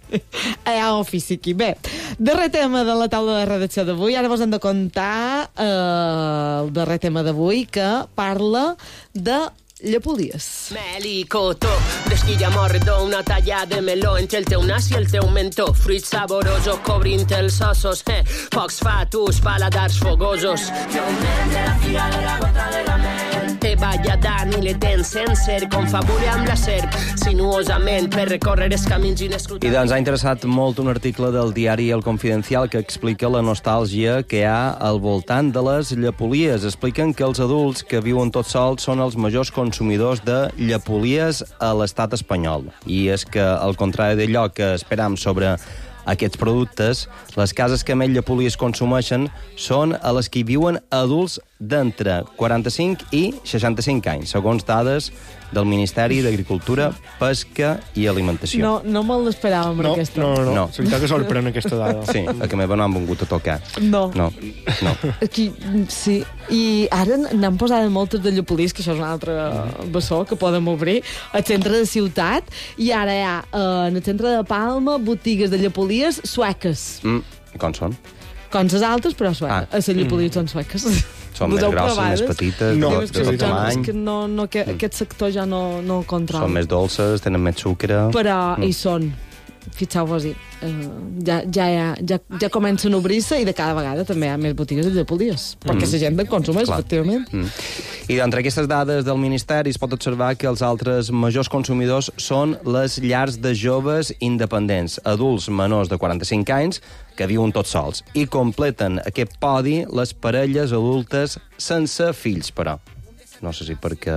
Hi ha ofici aquí. Bé, darrer tema de la taula de redacció d'avui. Ara vos hem de contar eh, el darrer tema d'avui, que parla de llepolies. Melicotó, d'esquilla morredó, una talla de meló entre el teu nas i el teu mentó. Fruit saboroso cobrint els ossos, eh? Pocs fatus, paladars fogosos. Que augmente la figa de la gota de la mel. Te vaya Dan i le tens sencer, confabule amb la serp, sinuosament per recórrer els camins inescrutables. I doncs ha interessat molt un article del diari El Confidencial que explica la nostàlgia que hi ha al voltant de les llepolies. Expliquen que els adults que viuen tots sols són els majors consumidors de llepolies a l'estat espanyol. I és que, al contrari d'allò que esperam sobre aquests productes, les cases que més llepolies consumeixen són a les que hi viuen adults d'entre quaranta-cinc i seixanta-cinc anys, segons dades del Ministeri d'Agricultura, Pesca i Alimentació. No, no me l'esperàvem, no, aquesta. No, no, no. no. És veritat que sorprèn aquesta dada. Sí, a que meva no han vingut a tocar. No. No, no. Aquí, sí. I ara n'han posat moltes de llepolies, que això és un altre bessó que podem obrir, al centre de ciutat, i ara hi ha, eh, en el centre de Palma, botigues de llepolies sueques. Mm, com són? Com les altres, però sueques. Ah. Les llepolies mm. són sueques. Són més grosses, més petites, no, de, de tot tamany. És que no, no, que, aquest sector ja no, no el controla. Són més dolces, tenen més sucre. Però mm. hi són. fixeu-vos-hi, uh, ja, ja, ja, ja, ja comencen a obrir-se i de cada vegada també hi ha més botigues de llepolies, perquè Mm. la gent en consumeix, Clar. efectivament. Mm. I d'entre aquestes dades del Ministeri es pot observar que els altres majors consumidors són les llars de joves independents, adults menors de quaranta-cinc anys, que viuen tots sols. I completen aquest podi les parelles adultes sense fills, però. No sé si perquè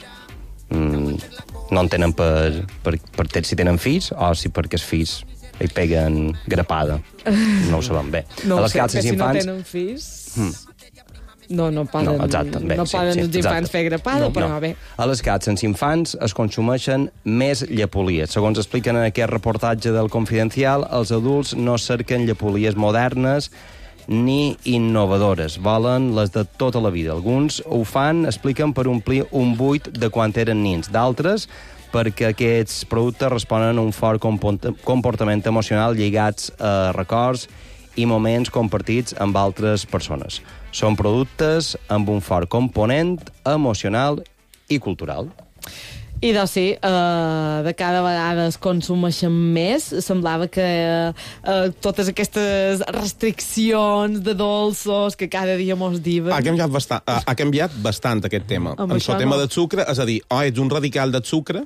mm, no en tenen per, per, per ter, si tenen fills o si perquè els fills hi peguen grapada. No ho sabem bé. No A ho les sé, cases que si no infants... tenen fills... Mm. No, no poden, No, exacte, bé, no sí, poden sí, els infants exacte. fer grapada, No, però no. bé. A les cases sense infants es consumeixen més llepolies. Segons expliquen en aquest reportatge del Confidencial, els adults no cerquen llepolies modernes ni innovadores. Volen les de tota la vida. Alguns ho fan, expliquen, per omplir un buit de quan eren nins. D'altres, perquè aquests productes responen a un fort comportament emocional lligats a records i moments compartits amb altres persones. Són productes amb un fort component emocional i cultural. I doncs sí, uh, de cada vegada es consumeixen més. Semblava que uh, totes aquestes restriccions de dolços que cada dia mos diuen... Ha canviat bastant, ha, ha canviat bastant aquest tema. Amb En això el tema no. de sucre, és a dir, oh, ets un radical de sucre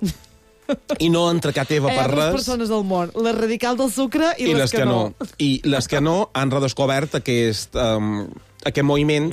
i no entra cap teva Hi per ha dues res. persones al món, la radical del sucre i, I les que no. I les que no han redescobert aquest, um, aquest moviment,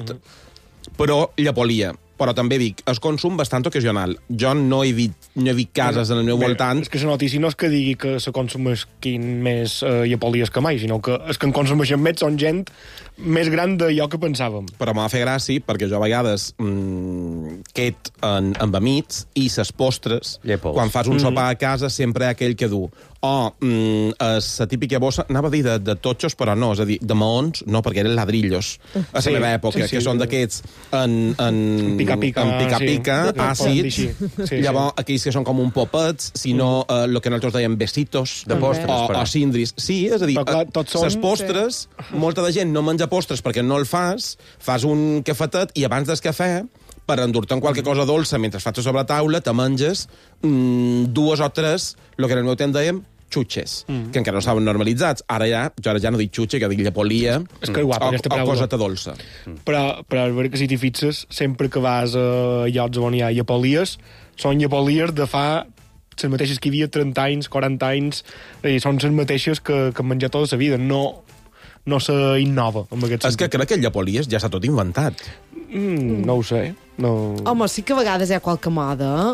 però llepolia. Però també dic, es consum bastant ocasional. Jo no he vist, no he vist cases en el meu Bé, voltant... És que la notícia no és que digui que se consumeixin més eh, llepolies que mai, sinó que és que en consumeixen més són gent més gran d'allò que pensàvem. Però m'ha fet gràcia, perquè jo a vegades mmm, quet en, amb amics i ses postres, Llepols. quan fas un Mhm. sopar a casa, sempre hi ha aquell que du o mm, és la típica bossa, anava a dir de, de totxos, però no, és a dir, de maons, no, perquè eren ladrillos a la Sí, meva època, sí, sí. que són d'aquests en, en, Pica-pica, en pica-pica, sí. àcids, Sí, sí. Sí, llavors aquells que són com un popets, sinó mm. eh, el que nosaltres dèiem besitos, De postres, o, però. o cindris. Sí, és a dir, Però clar, eh, tots són- ses postres, molta de gent no menja postres perquè no el fas, fas un cafetet i abans del cafè, per endur-te'n qualque cosa dolça mentre fas sobre la taula, te menges mm, dues o tres, el que en el meu temps dèiem, xutxes, mm. que encara no estaven normalitzats. Ara ja, jo ara ja no dic xutxe, que dic llepolia, És que guapa, o, aquesta o paraula. coseta dolça. Però, però és veritat que si t'hi fixes, sempre que vas a llocs on hi ha llepolies, són llepolies de fa les mateixes que hi havia trenta anys, quaranta anys, i són les mateixes que, que han menjat tota la vida. No, no s'innova, en aquest És sentit. que crec que el llepolies ja s'ha tot inventat. Mm, no ho sé. No... Home, sí que a vegades hi ha qualque moda.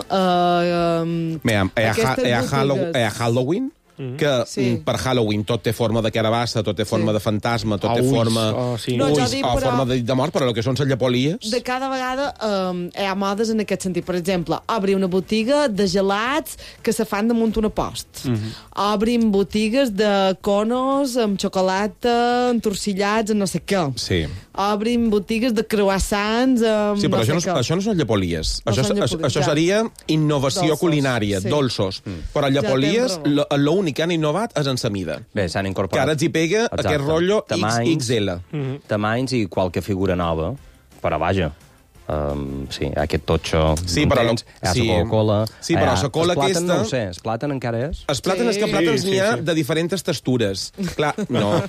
Uh, um, Mira, hi ha, Aquestes hi ha, Hallow, botigues. hi ha Halloween, que Sí. mm, per Halloween tot té forma de carabassa, tot té forma Sí. de fantasma, tot O té ulls, forma o sí. No, ulls, jo dic, o però- forma de, de mort, però el que són les llepolies... de cada vegada um, hi ha modes en aquest sentit. Per exemple, obrir una botiga de gelats que se fan damunt una post. Mm -hmm. Obrim botigues de conos amb xocolata, entorcillats, amb no sé què. Sí. Obrim botigues de croissants amb Sí, però no això, sé no, què. això no són llepolies. No això, són això, llepolies, això ja. seria innovació Dolços, culinària, sí. dolços. Mm. Però Ja llepolies, tens raó. lo- l'únic que han innovat és en sa mida. Bé, s'han Que incorporat... ara ens hi pega Exacte. aquest rotllo Tamanys, X X L. Tamanys i qualque figura nova, però vaja, um, sí, aquest totxo... Sí, però entens? lo- Hi ha sí. la Coca-Cola... Sí, però hi ha- la cola el plàtan, aquesta- no ho sé, el plàtan encara és? Els plàtans, Sí. que plàtans Sí, n'hi ha sí, sí. de diferents textures. Clar, no.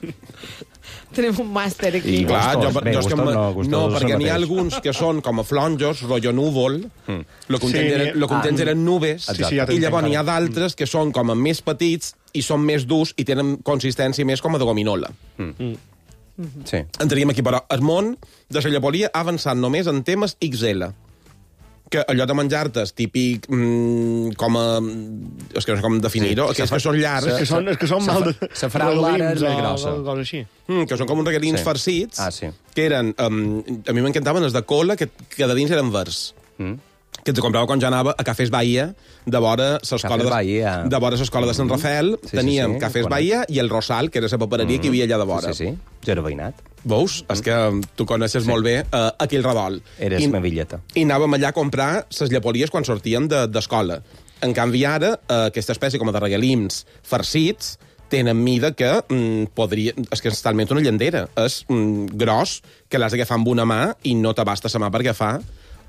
Tenim un màster aquí. I clar, jo, Gustos. Bé, jo és que gustos me- no, gustos no, és el perquè n'hi ha mateix. alguns que són com a flonjos, rotllo núvol, Mm. lo que un Sí, temps eren, lo que un ah, temps eren nubes, sí, sí, ja i t'entenc, llavors n'hi ha ara. d'altres que són com a més petits i són més durs i tenen consistència més com a de gominola. Sí. Entraríem aquí, però el món de la llepolia ha avançat només en temes X L. Que allò de menjar-te típic mm, com a... És que no sé com definir-ho, Sí, sí, que, se que són És llargs, que són, és que són Se mal fa- de... se farà l'ara regalins més o grossa. cosa així. mm, que són com uns regalins Sí. farcits, Ah, sí. que eren... Um, a mi m'encantaven els de cola, que, que de dins eren verds. Mm. Que ens comprava quan jo anava a Cafès Bahia, de vora l'escola Cafès de, Bahia. de, vora l'escola de Sant Rafael, Sí, sí, teníem sí, Cafès conec. Bahia i el Rosal, que era la papereria que hi havia allà de vora. Sí, sí, sí. Jo era veïnat. Veus? És que um, tu coneixes molt bé uh, aquell redol. Eres I, ma villeta. I anàvem allà a comprar les llepolies quan sortíem de- d'escola. En canvi, ara, uh, aquesta espècie com de regalims farcits tenen mida que mm, podria... És que és talment una llandera. És mm, gros, que l'has d'agafar amb una mà i no t'abasta la mà per agafar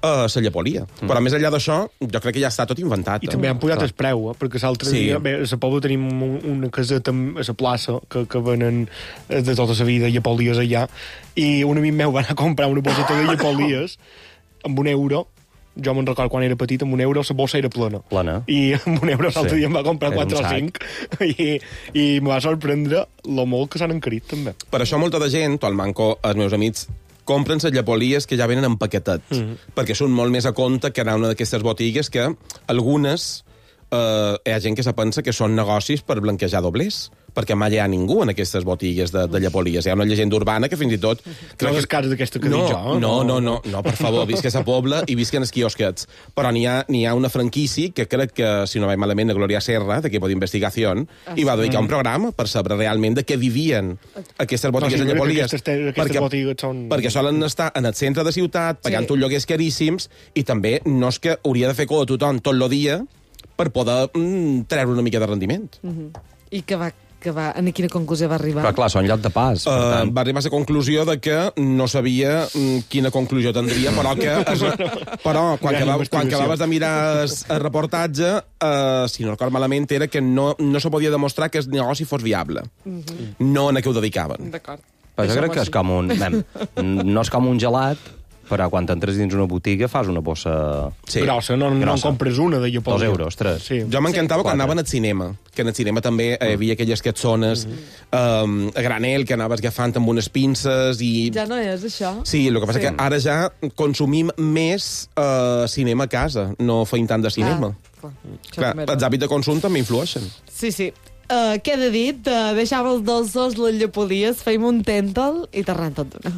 uh, la llepolia. Mm. Però més enllà d'això, jo crec que ja està tot inventat. I també han pujat el preu, eh? Perquè l'altre Sí. dia, bé, a la Pobla tenim un, una caseta a la plaça que, que venen de tota la vida llepolies allà, i un amic meu va anar a comprar una bosseta de llepolies amb un euro. Jo me'n recordo quan era petit, amb un euro la bossa era plena. Plana. I amb un euro l'altre Sí. dia em va comprar Era un quatre o sac. cinc i, i em va sorprendre lo molt que s'han encarit, també. Per això molta de gent, o al manco, els meus amics, compren les llepolies que ja venen en paquetet, mm -hmm. perquè són molt més a compte que anar a una d'aquestes botigues que algunes eh, hi ha gent que se pensa que són negocis per blanquejar doblers, perquè mai hi ha ningú en aquestes botigues de, de llepolies. Hi ha una llegenda urbana que fins i tot... No les cares d'aquesta que no, dic jo. No, no, no, no, per favor, visca a Pobla i visquen els quiosquets. Però n'hi ha, n'hi ha una franquícia que crec que, si no vaig malament, de Gloria Serra, d'Equipo d'Investigació, i va dedicar un programa per saber realment de què vivien aquestes botigues No, sí, de llepolies. aquestes te- aquestes botigues són- Perquè solen estar en el centre de ciutat, pagant Sí. uns lloguers caríssims, i també no és que hauria de fer cua a tothom tot el dia per poder mm, treure una mica de rendiment. Uh -huh. I que va, que va, a quina conclusió va arribar? Però clar, són lloc de pas. Per Uh, tant. va arribar a la conclusió de que no sabia mm, quina conclusió tindria, però que es, però quan, Gran acabava, quan investigació. acabaves de mirar el, el reportatge, uh, si no record malament, era que no, no se podia demostrar que el negoci fos viable. Uh -huh. No en a què ho dedicaven. D'acord. Però jo Deixem-ho crec que és així. com un... Bem, no és com un gelat, però quan entres dins una botiga fas una bossa... Sí. Grossa, no, no en Grossa. compres una de llepolia. Dos euros, tres. Sí. Jo m'encantava Sí. quan anaven al cinema, que en el cinema també hi havia aquelles catzones um, a granel que anaves agafant amb unes pinces i... Ja no és, això? Sí, el que passa Sí. sí. que ara ja consumim més uh, cinema a casa, no feim tant de cinema. Ah, clar. Això Clar, també és els bo. hàbits de consum també influeixen. Sí, sí. Uh, queda dit, uh, deixava els dolços, les llepolies, feim un tèntal i t'arran tot d'una.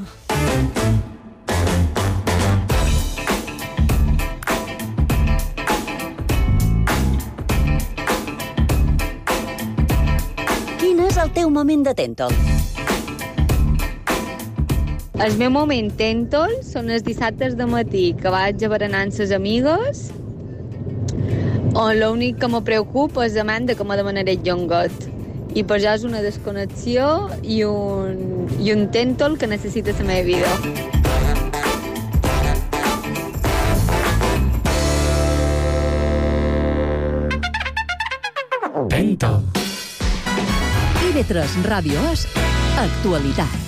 Quin és el teu moment de tèntol? El meu moment tèntol són els dissabtes de matí, que vaig a berenar amb ses amigues, on l'únic que me preocupa és demanda que me demanaré llongot. I per això és una desconnexió i un, i un tèntol que necessita la meva vida. Tèntol. I ve tres Ràdio És Actualitat.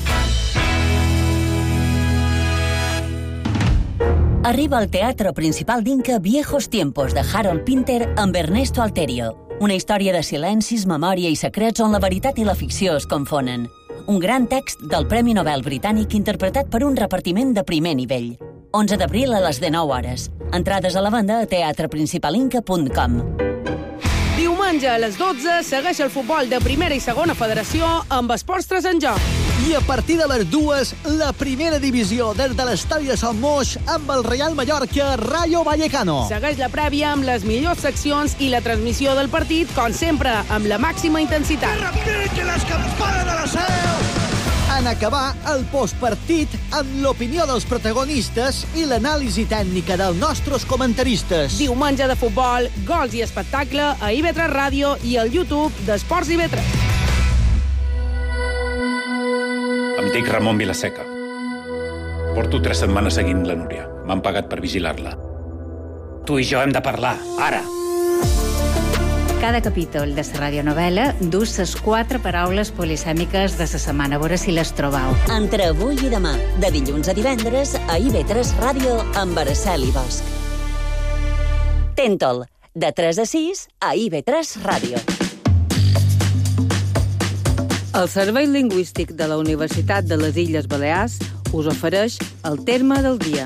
Arriba al Teatro Principal d'Inca Viejos Tiempos de Harold Pinter amb Ernesto Alterio. Una història de silencis, memòria i secrets on la veritat i la ficció es confonen. Un gran text del Premi Nobel britànic interpretat per un repartiment de primer nivell. onze d'abril a les dinou hores. Entrades a la venda a teatre principal inca punt com. Diumenge a les dotze segueix el futbol de primera i segona federació amb Esports tres en joc. I a partir de les dues, la primera divisió des de l'estadi de Sant Moix amb el Real Mallorca Rayo Vallecano. Segueix la prèvia amb les millors seccions i la transmissió del partit, com sempre, amb la màxima intensitat. Que les campanes de la seu! En acabar el postpartit amb l'opinió dels protagonistes i l'anàlisi tècnica dels nostres comentaristes. Diumenge de futbol, gols i espectacle a I V tres Ràdio i al YouTube d'Esports I V tres. Em dic Ramon Vilaseca. Porto tres setmanes seguint la Núria. M'han pagat per vigilar-la. Tu i jo hem de parlar, ara. Cada capítol de la radionovel·la du les quatre paraules polisèmiques de la setmana. A veure si les trobau. Entre avui i demà, de dilluns a divendres, a I V tres Ràdio amb Araceli Bosch. Tèntol, de tres a sis, a I V tres Ràdio. El Servei Lingüístic de la Universitat de les Illes Balears us ofereix el terme del dia.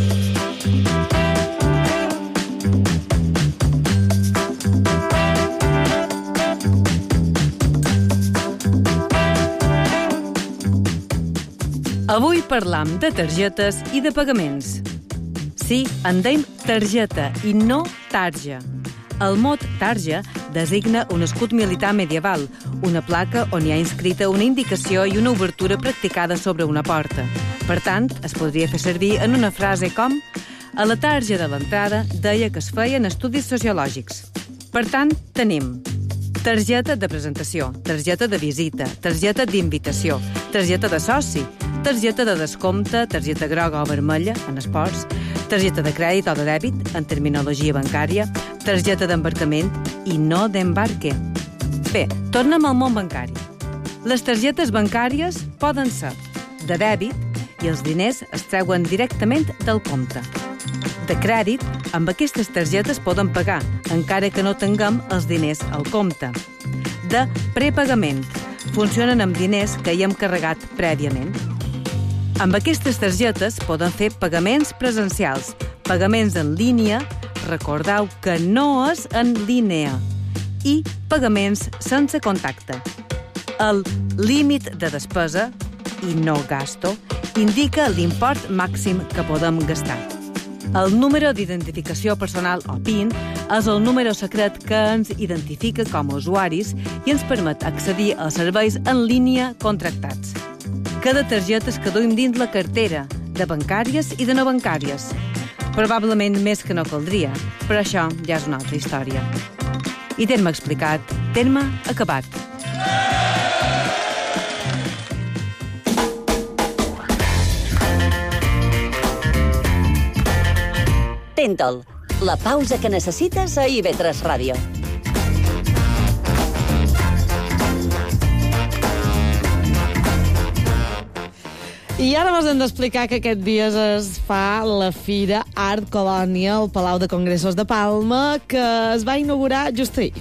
Avui parlam de targetes i de pagaments. Sí, en deim targeta i no tarja. El mot tarja designa un escut militar medieval, una placa on hi ha inscrita una indicació i una obertura practicada sobre una porta. Per tant, es podria fer servir en una frase com «A la tarja de l'entrada deia que es feien estudis sociològics». Per tant, tenim targeta de presentació, targeta de visita, targeta d'invitació, targeta de soci, targeta de descompte, targeta groga o vermella, en esports, targeta de crèdit o de dèbit, en terminologia bancària, targeta d'embarcament i no d'embarque. Bé, tornem al món bancari. Les targetes bancàries poden ser de dèbit i els diners es treuen directament del compte. De crèdit, amb aquestes targetes poden pagar, encara que no tinguem els diners al compte. De prepagament, funcionen amb diners que hi hem carregat prèviament. Amb aquestes targetes poden fer pagaments presencials, pagaments en línia, recordeu que no és en línia, i pagaments sense contacte. El límit de despesa, i no gasto, indica l'import màxim que podem gastar. El número d'identificació personal, o PIN, és el número secret que ens identifica com a usuaris i ens permet accedir als serveis en línia contractats. Cada targeta es caduïm dins la cartera, de bancàries i de no bancàries. Probablement més que no caldria, però això ja és una altra història. I terme explicat, terme acabat. Tentol, la pausa que necessites a I V tres Ràdio. I ara vos hem d'explicar que aquest dia es fa la Fira Art Colònia al Palau de Congressos de Palma, que es va inaugurar just ahir.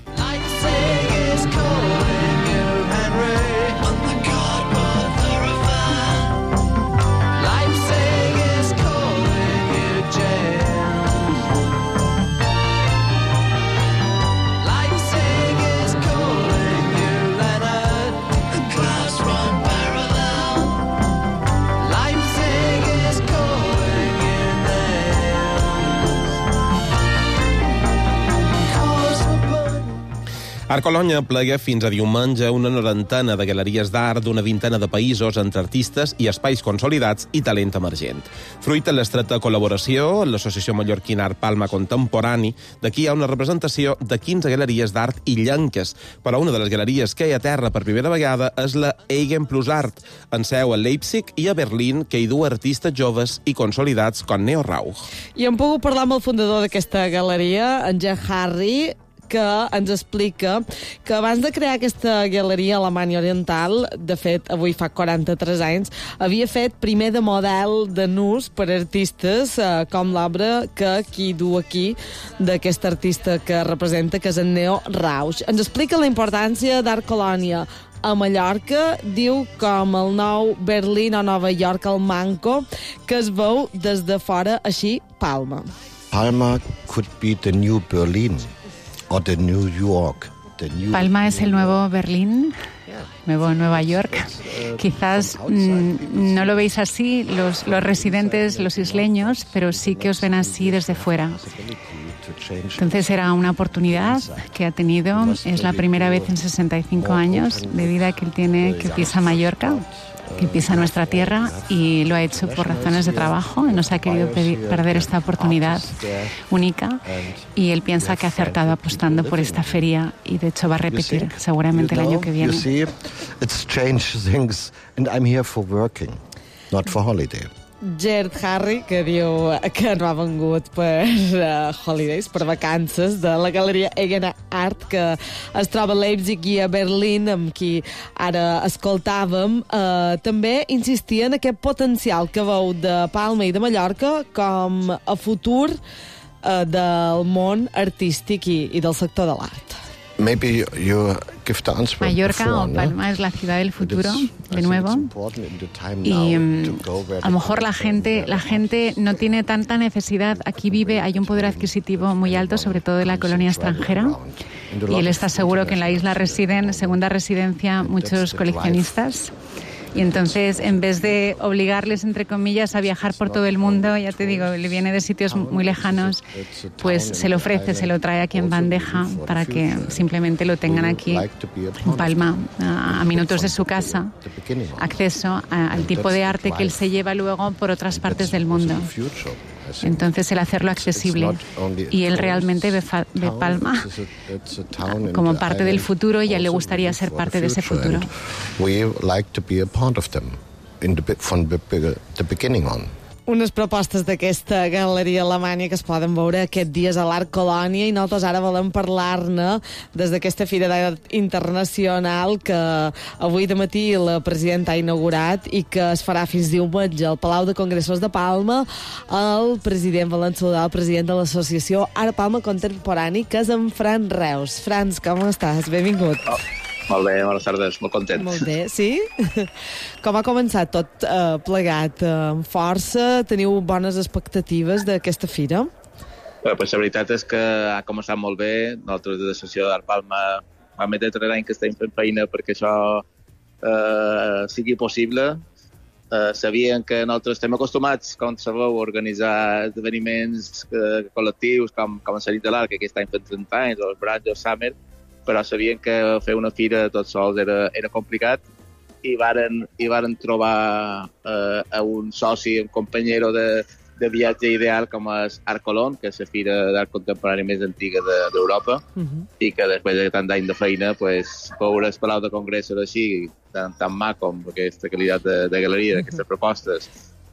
Art Colònia plega fins a diumenge una norantena de galeries d'art d'una vintena de països entre artistes i espais consolidats i talent emergent. Fruit de l'estreta col·laboració, l'Associació Mallorquina Art Palma Contemporani, d'aquí hi ha una representació de quinze galeries d'art illenques, però una de les galeries que hi ha a terra per primera vegada és la Eigen Plus Art, en seu a Leipzig i a Berlín, que hi du artistes joves i consolidats com Neo Rauch. I hem pogut parlar amb el fundador d'aquesta galeria, en Jeff Harry, que ens explica que abans de crear aquesta galeria a Alemanya Oriental, de fet, avui fa quaranta-tres anys, havia fet primer de model de nus per artistes, eh, com l'obra que aquí du aquí, d'aquest artista que representa, que és en Neo Rauch. Ens explica la importància d'Art Colònia a Mallorca, diu com el nou Berlín o Nova York al manco, que es veu des de fora, així, Palma. Palma could be the new Berlin. O de New York. The new Palma es el nuevo Berlín, nuevo Nueva York. Quizás mmm, no lo veis así los, los residentes, los isleños, pero sí que os ven así desde fuera. Entonces era una oportunidad que ha tenido. Es la primera vez en sesenta y cinco años de vida que él tiene, que pisa Mallorca, que pisa nuestra tierra, y lo ha hecho por razones de trabajo. No se ha querido pedir, perder esta oportunidad única, y él piensa que ha acertado apostando por esta feria, y de hecho va a repetir seguramente el año que viene. You see, it's changed things, and I'm here for working, not for holiday. Gerd Harry, que diu que no ha vengut per uh, holidays, per vacances, de la galeria Eigen Art, que es troba a Leipzig i a Berlín, amb qui ara escoltàvem, uh, també insistia en aquest potencial que veu de Palma i de Mallorca com a futur uh, del món artístic i, i del sector de l'art. Maybe you give the answer Mallorca before, o Palma, ¿no? Es la ciudad del futuro, de nuevo. Y um, a lo mejor la gente, la gente no tiene tanta necesidad. Aquí vive, hay un poder adquisitivo muy alto, sobre todo de la colonia extranjera. Y él está seguro que en la isla residen, segunda residencia, muchos coleccionistas. Y entonces, en vez de obligarles, entre comillas, a viajar por todo el mundo, ya te digo, le viene de sitios muy lejanos, pues se lo ofrece, se lo trae aquí en bandeja para que simplemente lo tengan aquí en Palma, a, a minutos de su casa, acceso a, al tipo de arte que él se lleva luego por otras partes del mundo. Entonces, el hacerlo accesible, y él realmente ve, fa, ve Palma como parte del futuro, y a él le gustaría ser parte de ese futuro. unes propostes d'aquesta galeria alemanya que es poden veure aquests dies a l'Art Colònia, i nosaltres ara volem parlar-ne des d'aquesta Fira d'Art Internacional que avui de matí la presidenta ha inaugurat i que es farà fins diumenge al Palau de Congressos de Palma. El president volem saludar el president de l'associació Art Palma Contemporani, que és en Fran Reus. Frans, com estàs? Benvingut. Oh. Molt bé, bones tardes, molt content. Molt bé, sí? Com ha començat tot eh, plegat eh, amb força? Teniu bones expectatives d'aquesta fira? Bé, pues la veritat és que ha començat molt bé. Nosaltres de l'associació d'Art Palma fa més de tres anys que estem fent feina perquè això eh, sigui possible. Eh, sabien que nosaltres estem acostumats, com sabeu, a organitzar esdeveniments eh, col·lectius com, com a Sarit de l'Art, que aquest any fem trenta anys, o els Brands o el Summer, però sabien que fer una fira tot sols era, era complicat i varen, i varen trobar eh, a un soci, un companyero de, de viatge ideal com és Art Colón, que és la fira d'art contemporani més antiga d'Europa, de, uh-huh. i que després de tant d'any de feina, pues, veure el Palau de Congressos així, tan, tan maco, amb aquesta qualitat de, de galeria, d'aquestes uh-huh. propostes,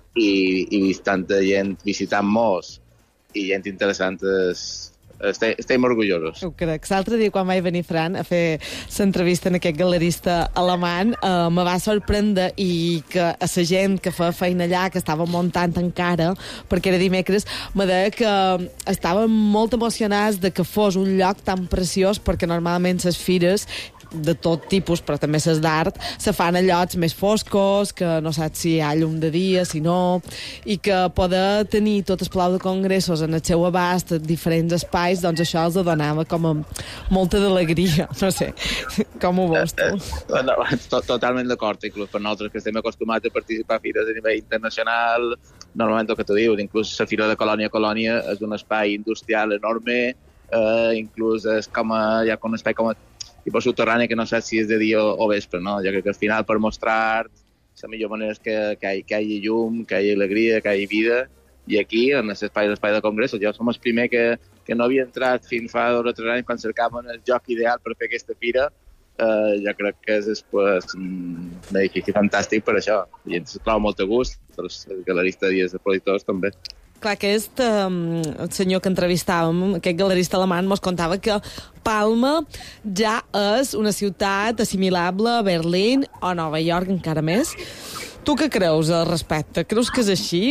i, i vist tanta gent visitant molts i gent interessant, és, Estem, estem orgullosos. Ho crec. L'altre dia, quan vaig venir, Fran, a fer l'entrevista en aquest galerista alemany, eh, me va sorprendre i que a la gent que feia feina allà, que estava muntant encara, perquè era dimecres, me deia que estaven molt emocionats de que fos un lloc tan preciós, perquè normalment les fires de tot tipus, però també les d'art, se fan a llocs més foscos, que no saps si hi ha llum de dia, si no, i que poder tenir tot el Palau de Congressos en el seu abast, diferents espais, doncs això els donava com a molta d'alegria. No sé, com ho veus tu? Eh, no, totalment d'acord, inclús per nosaltres que estem acostumats a participar a fires a nivell internacional, normalment el que tu dius, inclús la Fira de Colònia a Colònia és un espai industrial enorme, eh, inclús és com a, hi ha un espai com a tipus subterrani que no saps si és de dia o, o vespre, no? Ja que al final per mostrar la millor manera és que, que, hi, que hi hagi llum, que hi hagi alegria, que hi hagi vida, i aquí, en l'espai l'espai de congressos, ja som els primers que, que no havia entrat fins fa dos o tres anys quan cercaven el lloc ideal per fer aquesta fira. Eh, jo crec que és pues, un edifici fantàstic per això, i ens troba molt a gust, els galeristes i els projectors també. Clar, aquest um, el senyor que entrevistàvem, aquest galerista alemany, mos contava que Palma ja és una ciutat assimilable a Berlín o Nova York encara més. Tu què creus al respecte? Creus que és així?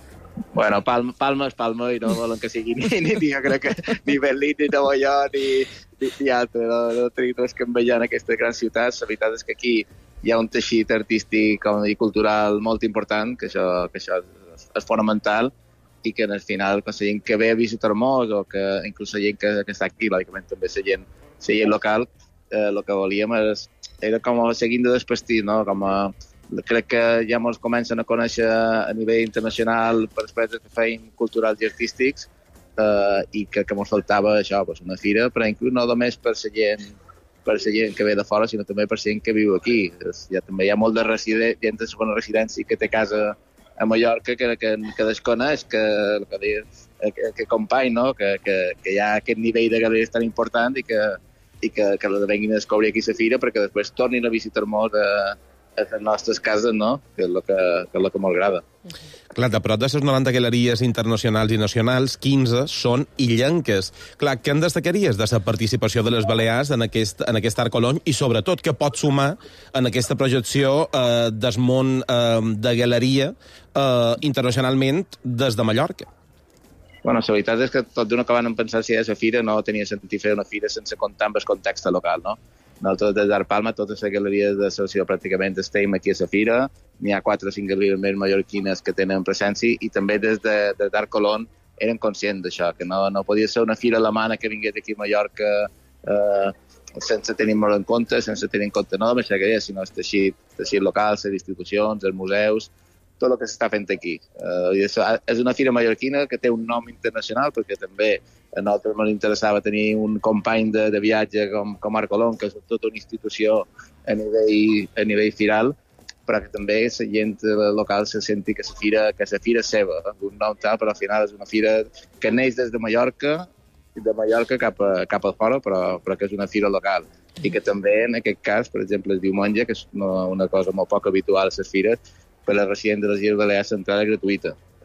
Bueno, Palma, Palma és Palma i no volen que sigui ni, ni, ni jo crec que ni Berlín, ni Nova York, ni, ni, ni altre. No, no tenim res que envejar en aquestes grans ciutats. La veritat és que aquí hi ha un teixit artístic i cultural molt important, que això, que això és, és fonamental, i que al final la gent que ve a visitar-nos o que inclús la gent que, que està aquí, lògicament també la gent, la gent local, eh, el que volíem és, era com a seguint de despestir, no? Com a, crec que ja ens comencen a conèixer a nivell internacional per aspectes que feien culturals i artístics, eh, i que, que ens faltava això, pues una fira, però inclús no només per la gent per la gent que ve de fora, sinó també per la gent que viu aquí. Ja, també hi ha molt de resident, gent de segona residència que té casa a Mallorca que, que, que desconeix que, que, que, que company, no? que, que, que hi ha aquest nivell de galeries tan important i que, i que, que la venguin a descobrir aquí a la fira perquè després tornin a visitar-nos a, a les nostres cases, no? que és el que, que, és el que m'agrada. Clar, de prop de les noranta galeries internacionals i nacionals, quinze són illenques. Clar, què en destacaries de la participació de les Balears en aquest, en aquest Art Colony i, sobretot, què pot sumar en aquesta projecció eh, del món eh, de galeria eh, internacionalment des de Mallorca? Bueno, la veritat és que tot d'una que van pensar si és la fira no tenia sentit fer una fira sense comptar amb el context local, no? Nosaltres des d'Art Palma, totes les galeries de l'associació pràcticament estem aquí a la fira, n'hi ha quatre o cinc galeries més mallorquines que tenen presència i també des de, des d'Art Colón eren conscients d'això, que no, no podia ser una fira alemana que vingués aquí a Mallorca eh, sense tenir-nos en compte, sense tenir en compte no només la galeria, sinó el teixit, teixit local, les institucions, els museus, tot el que s'està fent aquí. Uh, i això, és una fira mallorquina que té un nom internacional, perquè també a nosaltres ens interessava tenir un company de, de viatge com, com Art Colón, que és tota una institució a nivell, a nivell firal, però que també la gent local se senti que la fira, que la fira és seva, un nom tal, però al final és una fira que neix des de Mallorca, de Mallorca cap a, cap a fora, però, però que és una fira local. I que també, en aquest cas, per exemple, el diumenge, que és una, una cosa molt poc habitual a les fires, per a la resident de les Illes Balears l'entrada gratuïta.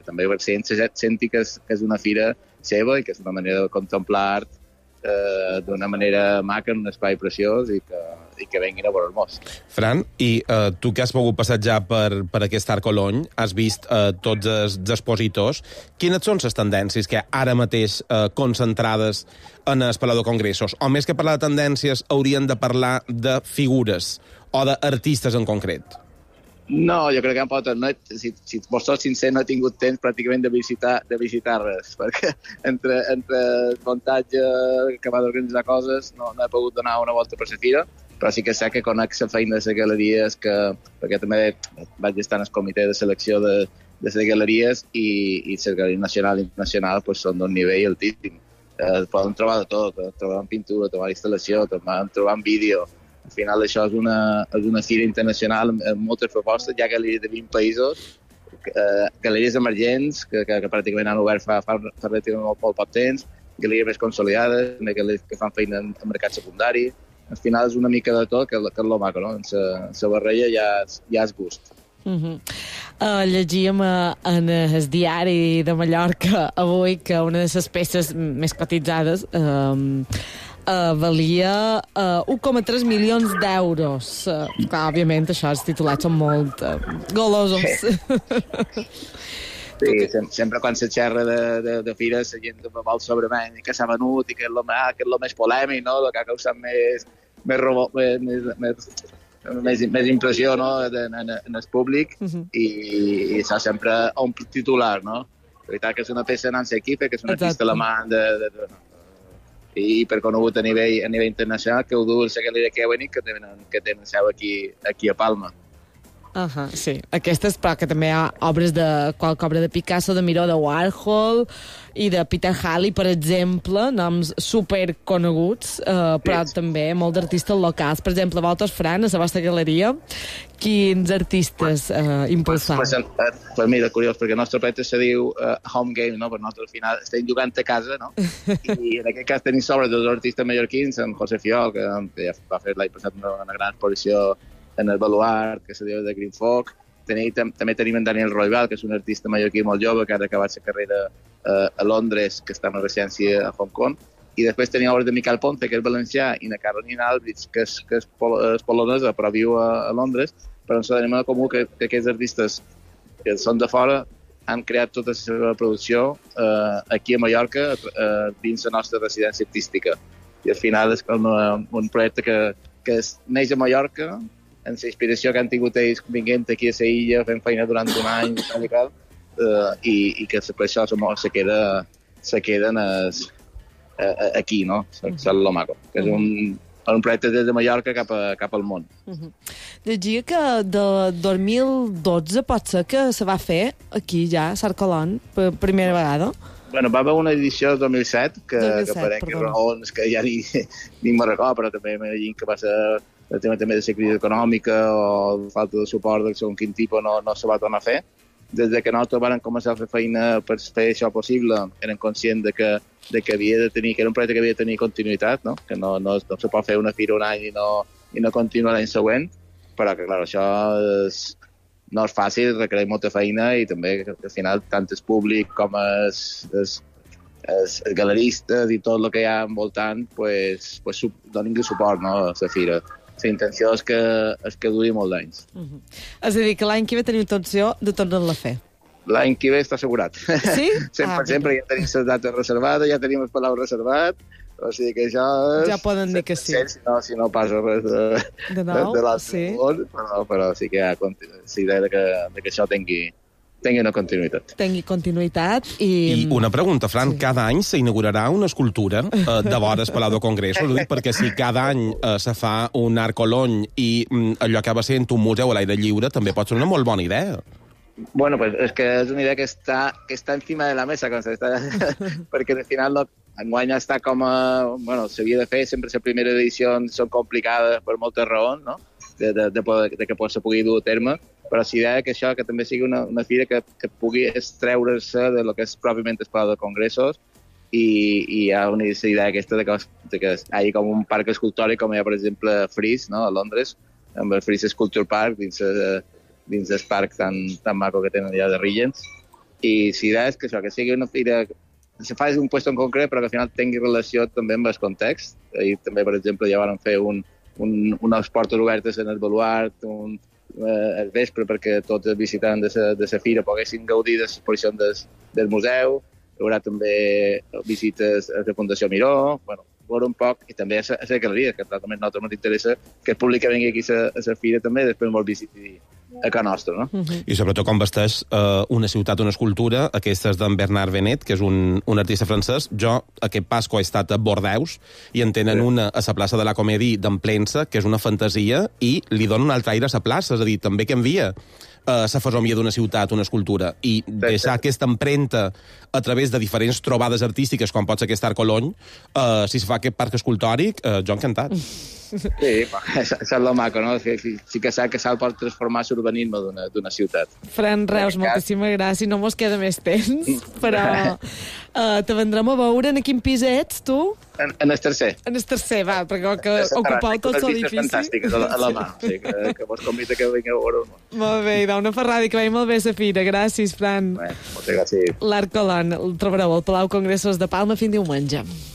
també sent, senti que és, que és una fira seva i que és una manera de contemplar art eh, d'una manera maca en un espai preciós i que, i que venguin a veure-nos. Fran, i eh, tu que has pogut passejar per, per aquest Art Colony, has vist eh, tots els expositors, quines són les tendències que ara mateix eh, concentrades en el Palau de Congressos? O més que parlar de tendències, haurien de parlar de figures o d'artistes en concret? No, jo crec que en pot admet, si, si vos soc sincer, no he tingut temps pràcticament de visitar, de visitar res, perquè entre, entre el muntatge que va d'organitzar coses no, no he pogut donar una volta per la fira, però sí que sé que conec la feina de les galeries, que, perquè també vaig estar en el comitè de selecció de, de les galeries i, i les galeries nacional i internacional pues, són d'un nivell altíssim. Eh, poden trobar de tot, trobar pintura, trobar instal·lació, trobar, trobar vídeo. Al final això és una, és una fira internacional amb moltes propostes, hi ha galeries de vint països, eh, galeries emergents que, que, que pràcticament han obert fa, fa, fa relativament molt, molt poc temps, galeries més consolidades, galeries que fan feina en, en mercat secundari. Al final és una mica de tot, que, que és lo maco, no? En la barreja ja, ja és gust. Uh -huh. uh, llegíem uh, en el diari de Mallorca avui que una de les peces més cotitzades uh, Uh, valia uh, un coma tres milions d'euros. Uh, clar, òbviament, això, els titulats són molt uh, golosos. Sí, sem sempre quan se xerra de, de, de fires, la gent vol sobremen i que s'ha venut i que és el ah, més polèmic, no? El que ha causat més, més, robo, més, més, més, més impressió, no? en, en, en el públic, uh -huh. i, i això sempre un titular, no? La veritat que és una peça de Nancy Kife, que és un artista alemany de, de, de, i per conegut a nivell, a nivell internacional, que ho du el Galeria Kevenick, que tenen, que tenen seu aquí, aquí a Palma. Uh -huh, sí, aquestes, però que també hi ha obres de qualque obra de Picasso, de Miró, de Warhol i de Peter Halley, per exemple, noms superconeguts, uh, però sí. també molt d'artistes locals. Per exemple, vosaltres, Fran, a la vostra galeria, quins artistes uh, impulsau? Pues, pues, pues mira, curiós, perquè el nostre projecte se diu uh, Home Game, no? Per nosaltres al final estem jugant a casa, no? I en aquest cas tenim sobre dos artistes mallorquins, en José Fiol, que, que ja va fer l'any passat una, una gran exposició en el Baluart, que se diu de Green Folk. Tenim, també tenim en Daniel Roibal, que és un artista mallorquí molt jove, que ha acabat la carrera eh, a Londres, que està en una residència a Hong Kong. I després tenim obres de Miquel Ponce, que és valencià, i na Carolina Albridge, que és, que és, pol és polonesa, però viu a, a Londres. Però ens tenim en comú que, que aquests artistes que són de fora han creat tota la seva producció eh, aquí a Mallorca, eh, dins la nostra residència artística. I al final és com un, un projecte que, que es, neix a Mallorca, en la inspiració que han tingut ells vinguent aquí a la illa, fent feina durant un any i tal, uh, i, i que per això se queda, se queden es, uh, aquí, no? És el Lomaco, que és un, un projecte des de Mallorca cap, a, cap al món. Uh -huh. Llegia que de dos mil dotze pot ser que se va fer aquí ja, a Sarcolón, per primera vegada. Bueno, va haver una edició del dos mil set, que, dos mil set, que per aquestes raons que ja ni, ni me'n recordo, però també m'imagino que va ser el tema també de la crisi econòmica o falta de suport de segon quin tipus no, no se va tornar a fer. Des de que nosaltres vam començar a fer feina per fer això possible, eren conscients de que, de que havia de tenir, que era un projecte que havia de tenir continuïtat, no? Que no, no, no se pot fer una fira un any i no, i no continuar l'any següent, però que, clar, això és, no és fàcil, requereix molta feina i també, al final, tant el públic com els, els, els, els galeristes i tot el que hi ha envoltant, pues, pues, donin suport, no?, a la fira. La intenció és que, és que duri molt d'anys. Uh -huh. És a dir, que l'any que ve tenim intenció de tornar-la a fer. L'any que ve està assegurat. Sí? sempre, ah, sempre ja tenim les dates reservades, ja tenim el Palau reservat, o sigui que això és... Ja poden dir que sí. Si no, si no passa res de, de, nou, de, de l'altre sí. món, però, però sí que hi ha sí, de, que, de que això tingui, tingui una continuïtat. Tingui continuïtat i... I una pregunta, Fran, sí. Cada any s'inaugurarà una escultura eh, de vores Palau de Congressos? Ho dic perquè si cada any eh, se fa un Art Colony i mm, allò acaba sent un museu a l'aire lliure, també pot ser una molt bona idea. Bueno, pues és que és una idea que està, que està encima de la mesa, com està, perquè al final no, enguany està com a... Bueno, s'havia de fer, sempre les primeres edicions són complicades per moltes raons, no?, de, de, de, poder, de que se pugui dur a terme, però la idea que això que també sigui una, una fira que, que pugui extreure-se de lo que és pròpiament el Palau de Congressos i, i hi ha una idea aquesta de que, de que hi hagi com un parc escultòric com hi ha, per exemple, Frieze, no?, a Londres, amb el Frieze Sculpture Park, dins, de, dins del parc tan, tan maco que tenen allà de Regents, I si és que això, que sigui una fira se fa un lloc en concret, però que al final tingui relació també amb el context. Ahir també, per exemple, ja van fer un, un, unes portes obertes en el baluart, un, eh, el vespre, perquè tots els visitants de la fira poguessin gaudir de l'exposició del, del museu. Hi haurà també visites a la Fundació Miró, bueno, veure un poc, i també a la galeria, que també a nosaltres ens interessa que el públic que vingui aquí a la fira també després vol visitar a casa nostra, no? Uh-huh. I sobretot com vesteix uh, una ciutat, una escultura, aquesta és d'en Bernard Benet, que és un, un artista francès. Jo, aquest Pasqua, he estat a Bordeus, i en tenen sí. una a la plaça de la Comédie d'en Plensa, que és una fantasia, i li dona un altre aire a la plaça, és a dir, també canvia la uh, fesomia d'una ciutat, una escultura, i sí, deixar sí. aquesta empremta a través de diferents trobades artístiques, com pot ser aquest Art Colony, uh, si es fa aquest parc escultòric, uh, jo encantat. Sí, això és el maco, no? Sí que sap que s'ha pot transformar l'urbanisme d'una ciutat. Fran Reus, moltíssimes gràcies. No mos queda més temps, però uh, te vendrem a veure. En quin pis ets, tu? En, en el tercer. En el tercer, va, perquè que ocupau tot l'edifici. Fantàstiques a la, a la mà, sí, que, que vos convida que vingueu a veure. Molt bé, Dauna Ferradi, que vagi molt bé la fira. Gràcies, Fran. Bé, moltes gràcies. L'Art Colony el trobareu al Palau Congressos de Palma fins diumenge.